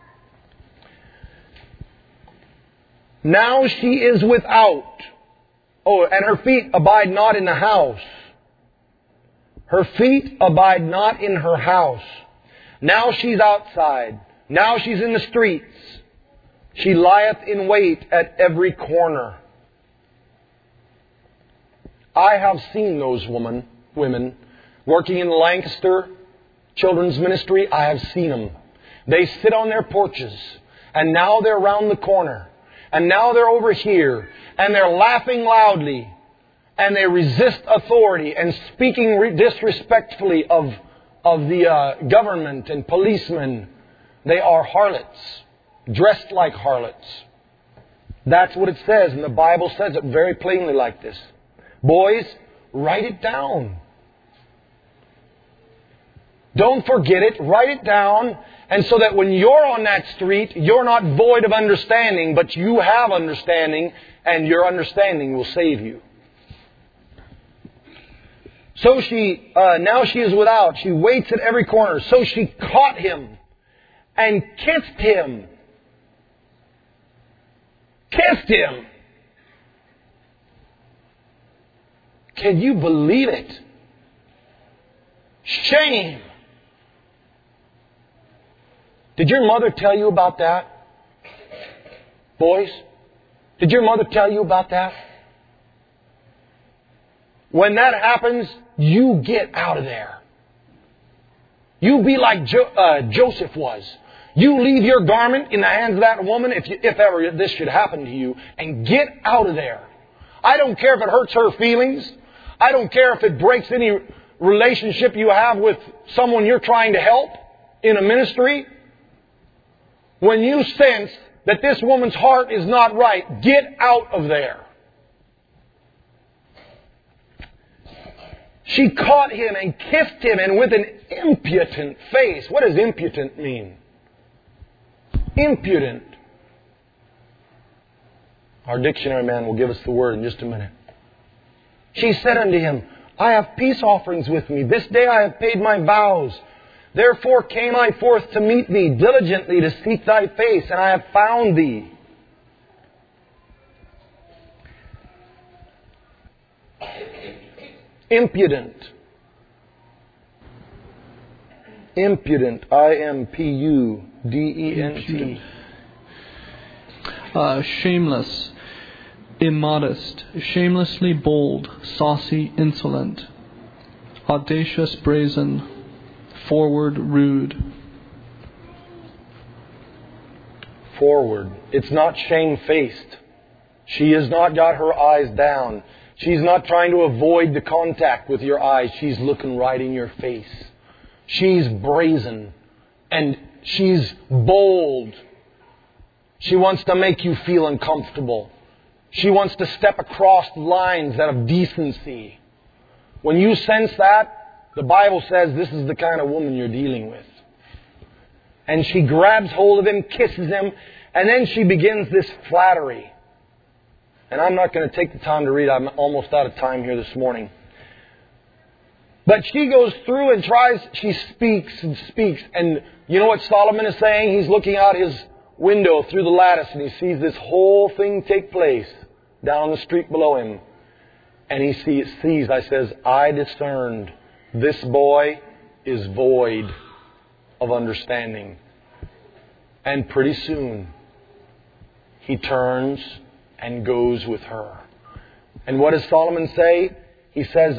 Now she is without. Oh, and her feet abide not in the house. Her feet abide not in her house. Now she's outside. Now she's in the streets. She lieth in wait at every corner. I have seen those women working in Lancaster Children's Ministry. I have seen them. They sit on their porches, and now they're around the corner, and now they're over here, and they're laughing loudly, and they resist authority and speaking disrespectfully of the government and policemen. They are harlots, dressed like harlots. That's what it says, and the Bible says it very plainly like this. Boys, write it down. Don't forget it. Write it down. And so that when you're on that street, you're not void of understanding, but you have understanding, and your understanding will save you. So now she is without. She waits at every corner. So she caught him and kissed him. Kissed him. Can you believe it? Shame. Did your mother tell you about that? Boys, did your mother tell you about that? When that happens, you get out of there. You be like Joseph was. You leave your garment in the hands of that woman if ever this should happen to you, and get out of there. I don't care if it hurts her feelings. I don't care if it breaks any relationship you have with someone you're trying to help in a ministry. When you sense that this woman's heart is not right, get out of there. She caught him and kissed him, and with an impudent face. What does impudent mean? Impudent. Our dictionary man will give us the word in just a minute. She said unto him, I have peace offerings with me. This day I have paid my vows. Therefore came I forth to meet thee, diligently to seek thy face, and I have found thee. Impudent. Impudent. I-M-P-U-D-E-N-T. Shameless. Immodest. Shamelessly bold. Saucy. Insolent. Audacious. Brazen. Forward. Rude. forward. It's not shamefaced. She has not got her eyes down. She's not trying to avoid the contact with your eyes. She's looking right in your face. She's brazen and she's bold. She wants to make you feel uncomfortable. She wants to step across lines out of decency. When you sense that, the Bible says this is the kind of woman you're dealing with. And she grabs hold of him, kisses him, and then she begins this flattery. And I'm not going to take the time to read. I'm almost out of time here this morning. But she goes through and tries, she speaks and speaks. And you know what Solomon is saying? He's looking out his window through the lattice and he sees this whole thing take place down the street below him. And he sees, I says, I discerned this boy is void of understanding. And pretty soon, he turns and goes with her. And what does Solomon say? He says,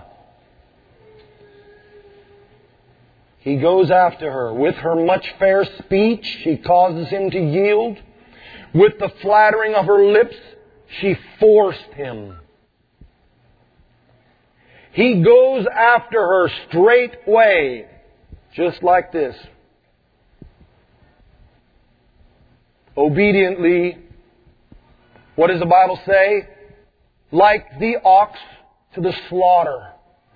he goes after her. With her much fair speech, she causes him to yield. With the flattering of her lips, she forced him. He goes after her straightway, just like this. Obediently, what does the Bible say? Like the ox to the slaughter,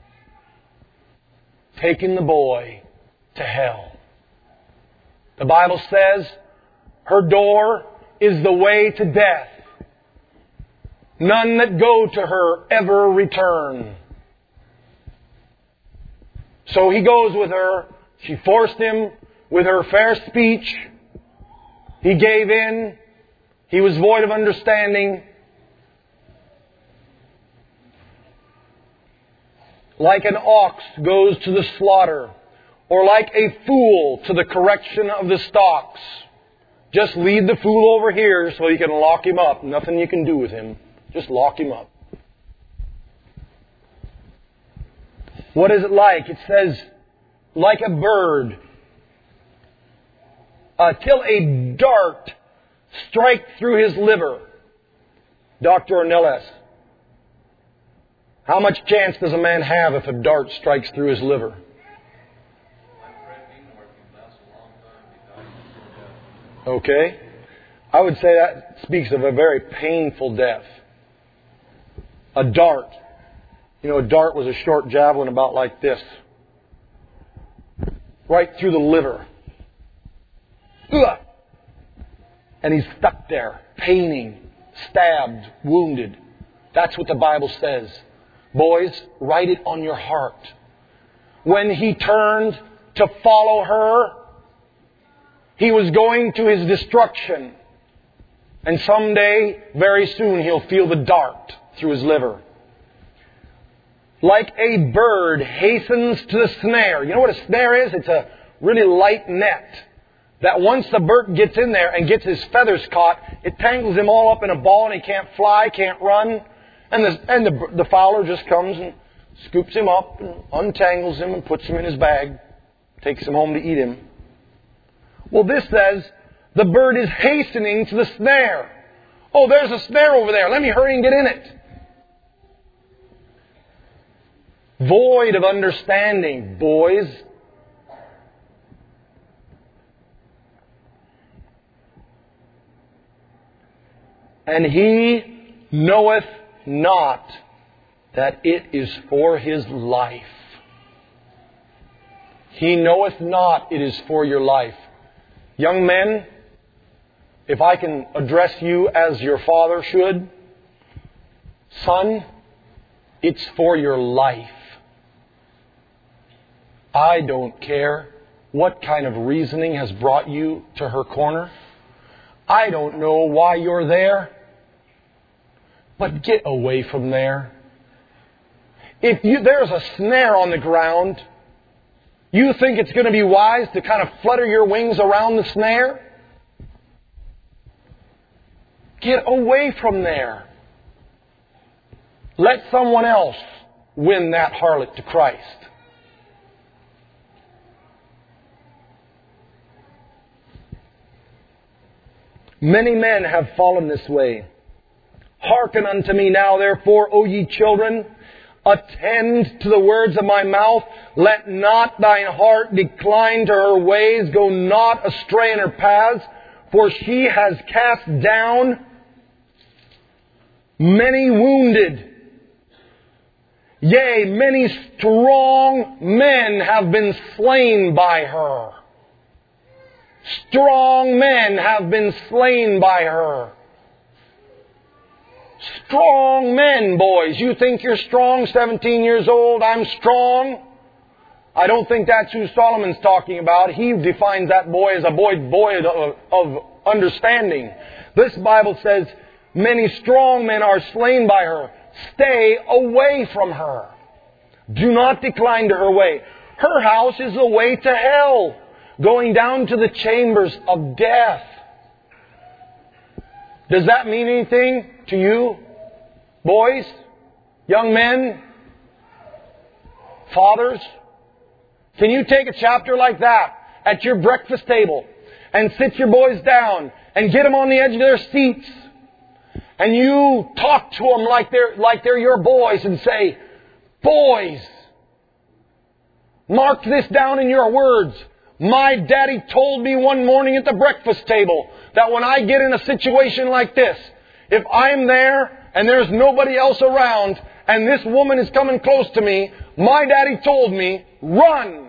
taking the boy to hell. The Bible says her door is the way to death. None that go to her ever return. So he goes with her. She forced him with her fair speech. He gave in. He was void of understanding. Like an ox goes to the slaughter, or like a fool to the correction of the stocks. Just lead the fool over here so you can lock him up. Nothing you can do with him. Just lock him up. What is it like? It says, like a bird, till a dart strike through his liver. Dr. Ornelas, how much chance does a man have if a dart strikes through his liver? Okay. I would say that speaks of a very painful death. A dart. You know, a dart was a short javelin about like this. Right through the liver. Ugh! And he's stuck there, paining, stabbed, wounded. That's what the Bible says. Boys, write it on your heart. When he turned to follow her, he was going to his destruction. And someday, very soon, he'll feel the dart through his liver. Like a bird hastens to the snare. You know what a snare is? It's a really light net. That once the bird gets in there and gets his feathers caught, it tangles him all up in a ball and he can't fly, can't run. And the fowler just comes and scoops him up and untangles him and puts him in his bag. Takes him home to eat him. Well, this says the bird is hastening to the snare. Oh, there's a snare over there. Let me hurry and get in it. Void of understanding, boys. And he knoweth not that it is for his life. He knoweth not it is for your life. Young men, if I can address you as your father should, son, it's for your life. I don't care what kind of reasoning has brought you to her corner. I don't know why you're there. But get away from there. If there's a snare on the ground, you think it's going to be wise to kind of flutter your wings around the snare? Get away from there. Let someone else win that harlot to Christ. Many men have fallen this way. Hearken unto me now, therefore, O ye children. Attend to the words of my mouth. Let not thine heart decline to her ways. Go not astray in her paths. For she has cast down many wounded. Yea, many strong men have been slain by her. Strong men have been slain by her. Strong men, boys. You think you're strong, 17 years old, I'm strong? I don't think that's who Solomon's talking about. He defines that boy as a boy of understanding. This Bible says, many strong men are slain by her. Stay away from her. Do not decline to her way. Her house is the way to hell, going down to the chambers of death. Does that mean anything to you, boys, young men, fathers? Can you take a chapter like that at your breakfast table and sit your boys down and get them on the edge of their seats and you talk to them like they're your boys and say, boys, mark this down in your words. My daddy told me one morning at the breakfast table that when I get in a situation like this, if I'm there and there's nobody else around and this woman is coming close to me, my daddy told me, run.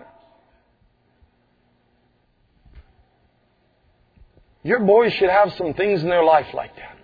Your boys should have some things in their life like that.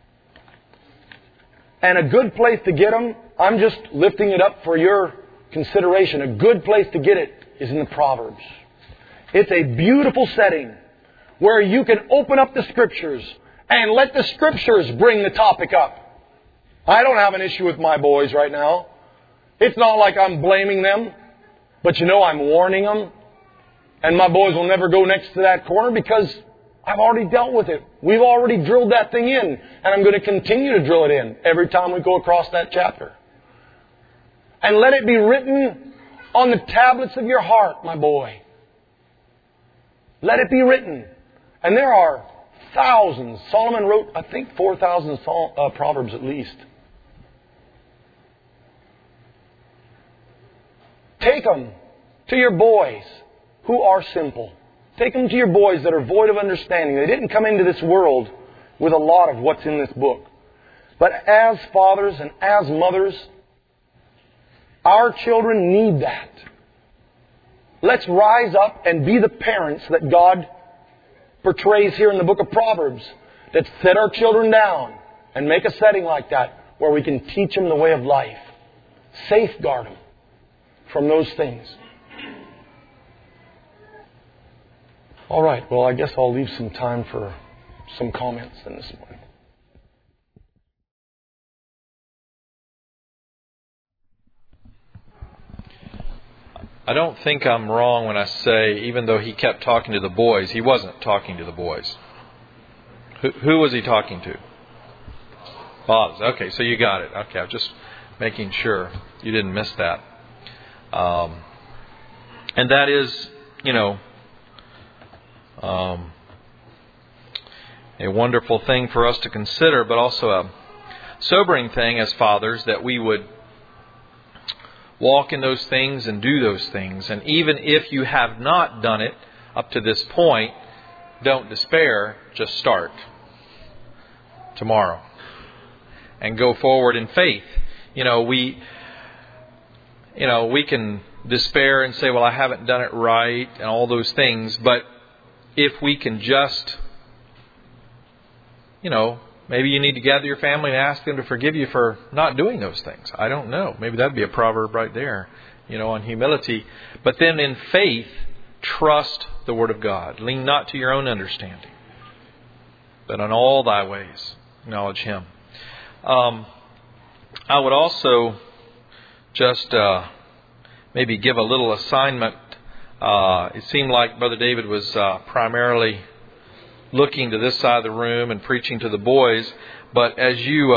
And a good place to get them, I'm just lifting it up for your consideration. A good place to get it is in the Proverbs. It's a beautiful setting where you can open up the Scriptures and let the Scriptures bring the topic up. I don't have an issue with my boys right now. It's not like I'm blaming them, but I'm warning them. And my boys will never go next to that corner because I've already dealt with it. We've already drilled that thing in, and I'm going to continue to drill it in every time we go across that chapter. And let it be written on the tablets of your heart, my boy. Let it be written. And there are thousands. Solomon wrote, I think, 4,000 Proverbs at least. Take them to your boys who are simple. Take them to your boys that are void of understanding. They didn't come into this world with a lot of what's in this book. But as fathers and as mothers, our children need that. Let's rise up and be the parents that God portrays here in the book of Proverbs, that set our children down and make a setting like that where we can teach them the way of life. Safeguard them from those things. All right, well, I guess I'll leave some time for some comments then this morning. I don't think I'm wrong when I say, even though he kept talking to the boys, he wasn't talking to the boys. Who was he talking to? Fathers. Okay, so you got it. Okay, I'm just making sure you didn't miss that. And that is, a wonderful thing for us to consider, but also a sobering thing as fathers, that we would walk in those things and do those things. And even if you have not done it up to this point, don't despair. Just start tomorrow and go forward in faith. We can despair and say, well, I haven't done it right and all those things. But if we can just, maybe you need to gather your family and ask them to forgive you for not doing those things. I don't know. Maybe that'd be a proverb right there, on humility. But then in faith, trust the Word of God. Lean not to your own understanding, but on all thy ways acknowledge Him. I would also just maybe give a little assignment. It seemed like Brother David was primarily looking to this side of the room and preaching to the boys. But as you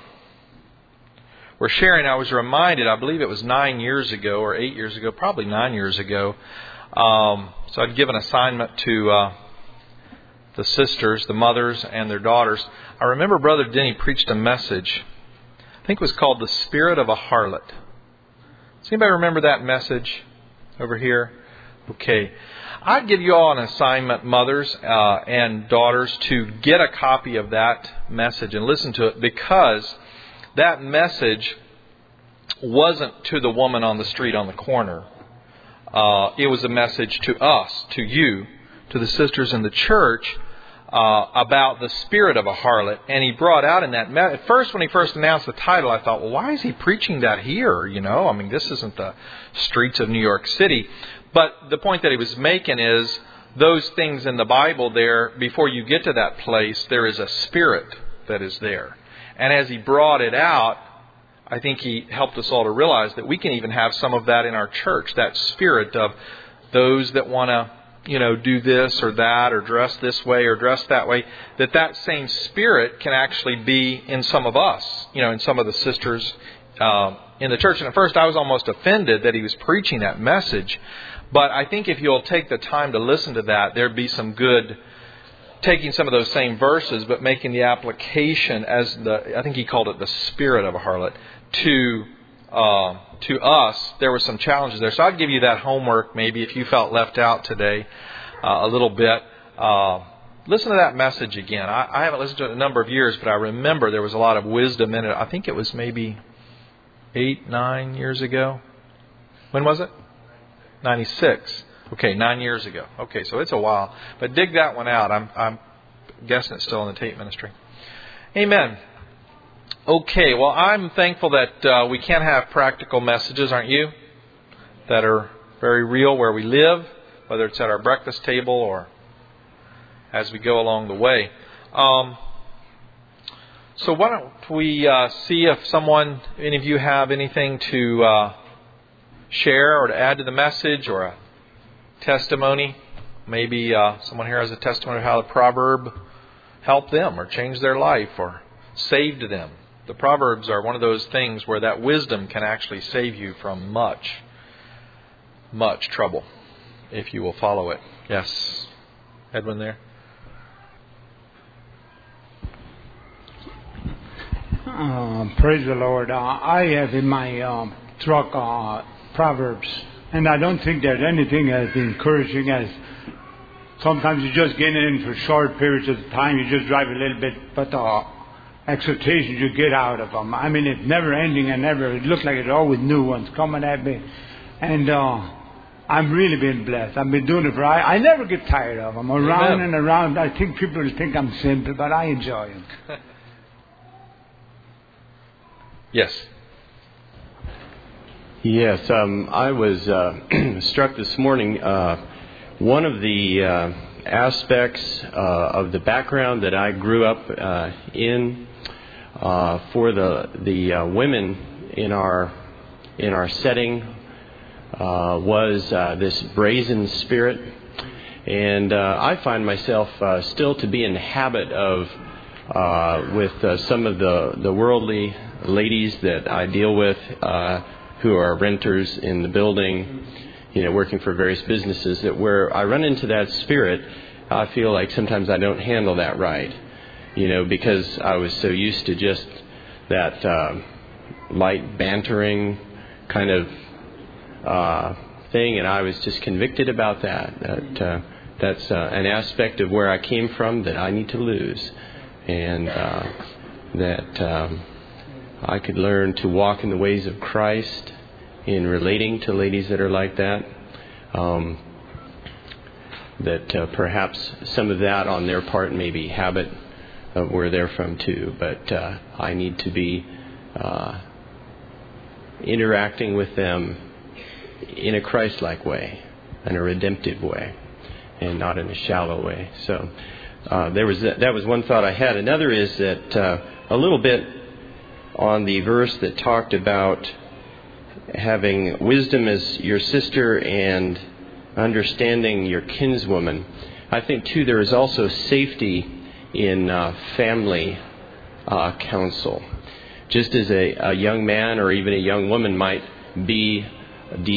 were sharing, I was reminded, I believe it was 9 years ago or 8 years ago, probably 9 years ago. So I'd give an assignment to the sisters, the mothers, and their daughters. I remember Brother Denny preached a message, I think it was called The Spirit of a Harlot. Does anybody remember that message over here? Okay. I'd give you all an assignment, mothers and daughters, to get a copy of that message and listen to it, because that message wasn't to the woman on the street on the corner. It was a message to us, to you, to the sisters in the church, about the spirit of a harlot. And he brought out in that at first, when he first announced the title, I thought, well, why is he preaching that here? I mean, this isn't the streets of New York City. But the point that he was making is those things in the Bible there, before you get to that place, there is a spirit that is there. And as he brought it out, I think he helped us all to realize that we can even have some of that in our church, that spirit of those that want to, do this or that, or dress this way or dress that way, that same spirit can actually be in some of us, in some of the sisters in the church. And at first I was almost offended that he was preaching that message. But I think if you'll take the time to listen to that, there'd be some good, taking some of those same verses, but making the application as I think he called it the spirit of a harlot, to us. There were some challenges there. So I'd give you that homework maybe if you felt left out today a little bit. Listen to that message again. I haven't listened to it in a number of years, but I remember there was a lot of wisdom in it. I think it was maybe 8-9 years ago. When was it? 96. Okay, 9 years ago. Okay, so it's a while. But dig that one out. I'm guessing it's still in the tape ministry. Amen. Okay, well, I'm thankful that we can have practical messages, aren't you? That are very real where we live, whether it's at our breakfast table or as we go along the way. So why don't we see if any of you have anything to share or to add to the message, or a testimony. Maybe someone here has a testimony of how the proverb helped them or changed their life or saved them. The Proverbs are one of those things where that wisdom can actually save you from much, much trouble if you will follow it. Yes, Edwin there. Praise the Lord. I have in my truck Proverbs, and I don't think there's anything as encouraging as sometimes you just get in for short periods of time, you just drive a little bit, but exhortations you get out of them. I mean, it's never ending and it looks like it's always new ones coming at me. And I'm really been blessed. I've been doing it for, I never get tired of them. Around and around. I think people think I'm simple, but I enjoy them. Yes. Yes, I was struck this morning. One of the aspects of the background that I grew up in for the women in our setting was this brazen spirit, and I find myself still to be in the habit of with some of the worldly ladies that I deal with who are renters in the building, working for various businesses, that where I run into that spirit, I feel like sometimes I don't handle that right, because I was so used to just that light bantering kind of thing, and I was just convicted about that that's an aspect of where I came from that I need to lose, and that I could learn to walk in the ways of Christ in relating to ladies that are like that. That perhaps some of that on their part may be habit of where they're from too, but I need to be interacting with them in a Christ-like way, in a redemptive way, and not in a shallow way. So that was one thought I had. Another is that a little bit on the verse that talked about having wisdom as your sister and understanding your kinswoman. I think too there is also safety in family counsel. Just as a young man or even a young woman might be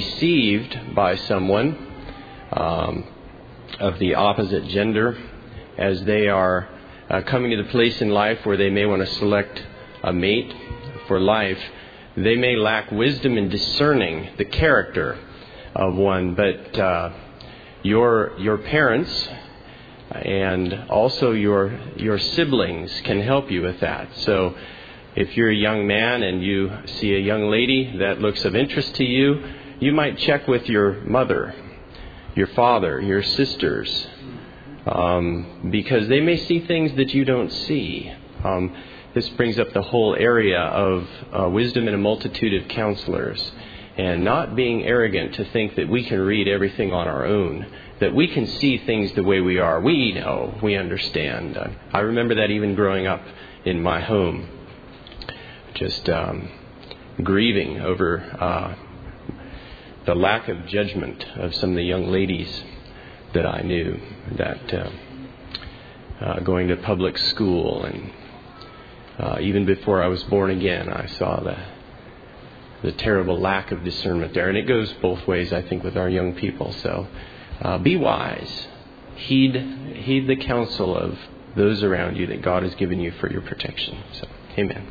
deceived by someone of the opposite gender, as they are coming to the place in life where they may want to select a mate for life, they may lack wisdom in discerning the character of one. But your parents and also your siblings can help you with that. So if you're a young man and you see a young lady that looks of interest to you, you might check with your mother, your father, your sisters, because they may see things that you don't see. This brings up the whole area of wisdom in a multitude of counselors, and not being arrogant to think that we can read everything on our own, that we can see things the way we are. We know, we understand. I remember that even growing up in my home, just grieving over the lack of judgment of some of the young ladies that I knew, that going to public school, and even before I was born again, I saw the terrible lack of discernment there. And it goes both ways, I think, with our young people. So be wise. Heed the counsel of those around you that God has given you for your protection. So, amen.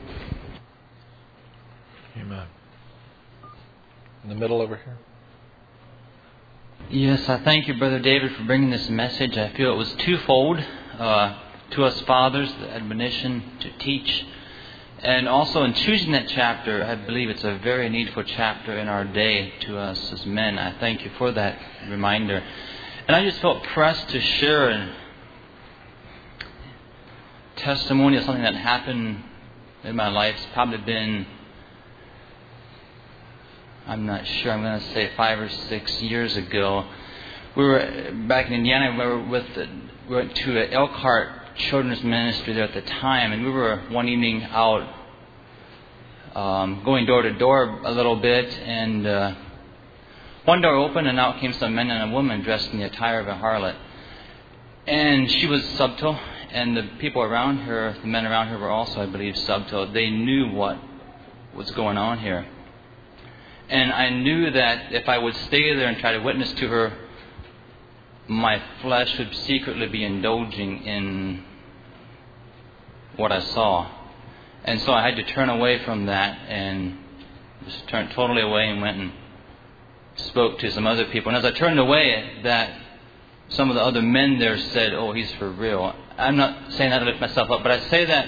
Amen. In the middle over here. Yes, I thank you, Brother David, for bringing this message. I feel it was twofold. To us fathers, the admonition to teach. And also in choosing that chapter, I believe it's a very needful chapter in our day to us as men. I thank you for that reminder. And I just felt pressed to share a testimony of something that happened in my life. It's probably been, I'm not sure, I'm going to say 5 or 6 years ago. We were back in Indiana. We went to an Elkhart children's ministry there at the time, and we were one evening out going door to door a little bit, and one door opened, and out came some men and a woman dressed in the attire of a harlot. And she was subtle, and the people around her, the men around her, were also, I believe, subtle. They knew what was going on here. And I knew that if I would stay there and try to witness to her, my flesh would secretly be indulging in what I saw. And so I had to turn away from that and just turned totally away and went and spoke to some other people. And as I turned away, that some of the other men there said, "Oh, he's for real." I'm not saying that to lift myself up, but I say that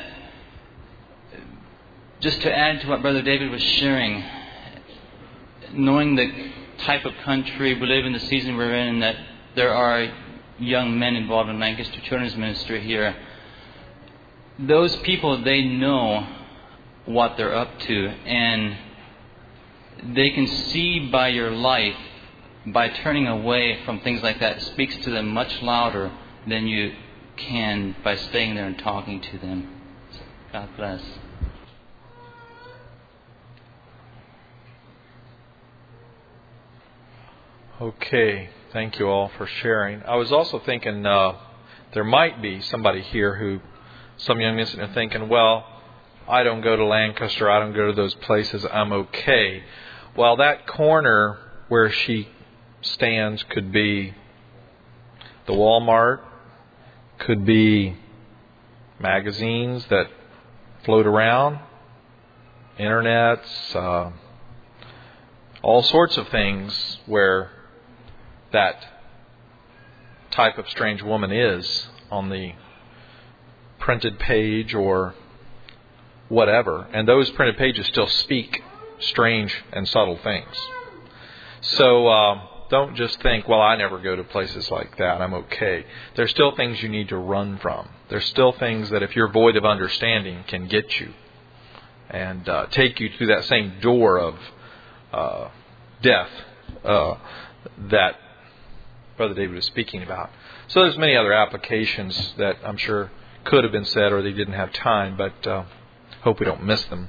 just to add to what Brother David was sharing, knowing the type of country we live in, the season we're in, and that there are young men involved in Lancaster Children's Ministry here. Those people, they know what they're up to, and they can see by your life, by turning away from things like that, it speaks to them much louder than you can by staying there and talking to them. So, God bless. Okay, thank you all for sharing. I was also thinking there might be somebody here who, some young men are thinking, well, I don't go to Lancaster, I don't go to those places, I'm okay. Well, that corner where she stands could be the Walmart, could be magazines that float around, internets, all sorts of things where that type of strange woman is on the printed page or whatever. And those printed pages still speak strange and subtle things. So don't just think, well, I never go to places like that, I'm okay. There's still things you need to run from. There's still things that if you're void of understanding can get you and take you through that same door of death that Brother David was speaking about. So there's many other applications that I'm sure could have been said or they didn't have time, but hope we don't miss them.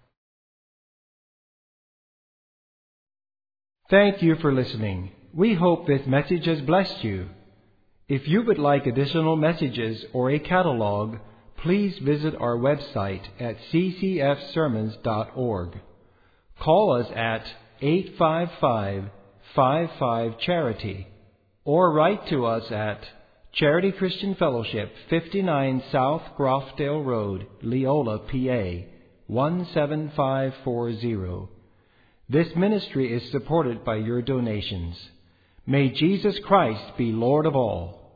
Thank you for listening. We hope this message has blessed you. If you would like additional messages or a catalog, please visit our website at ccfsermons.org. Call us at 855-55-CHARITY or write to us at Charity Christian Fellowship, 59 South Grofdale Road, Leola, PA, 17540. This ministry is supported by your donations. May Jesus Christ be Lord of all.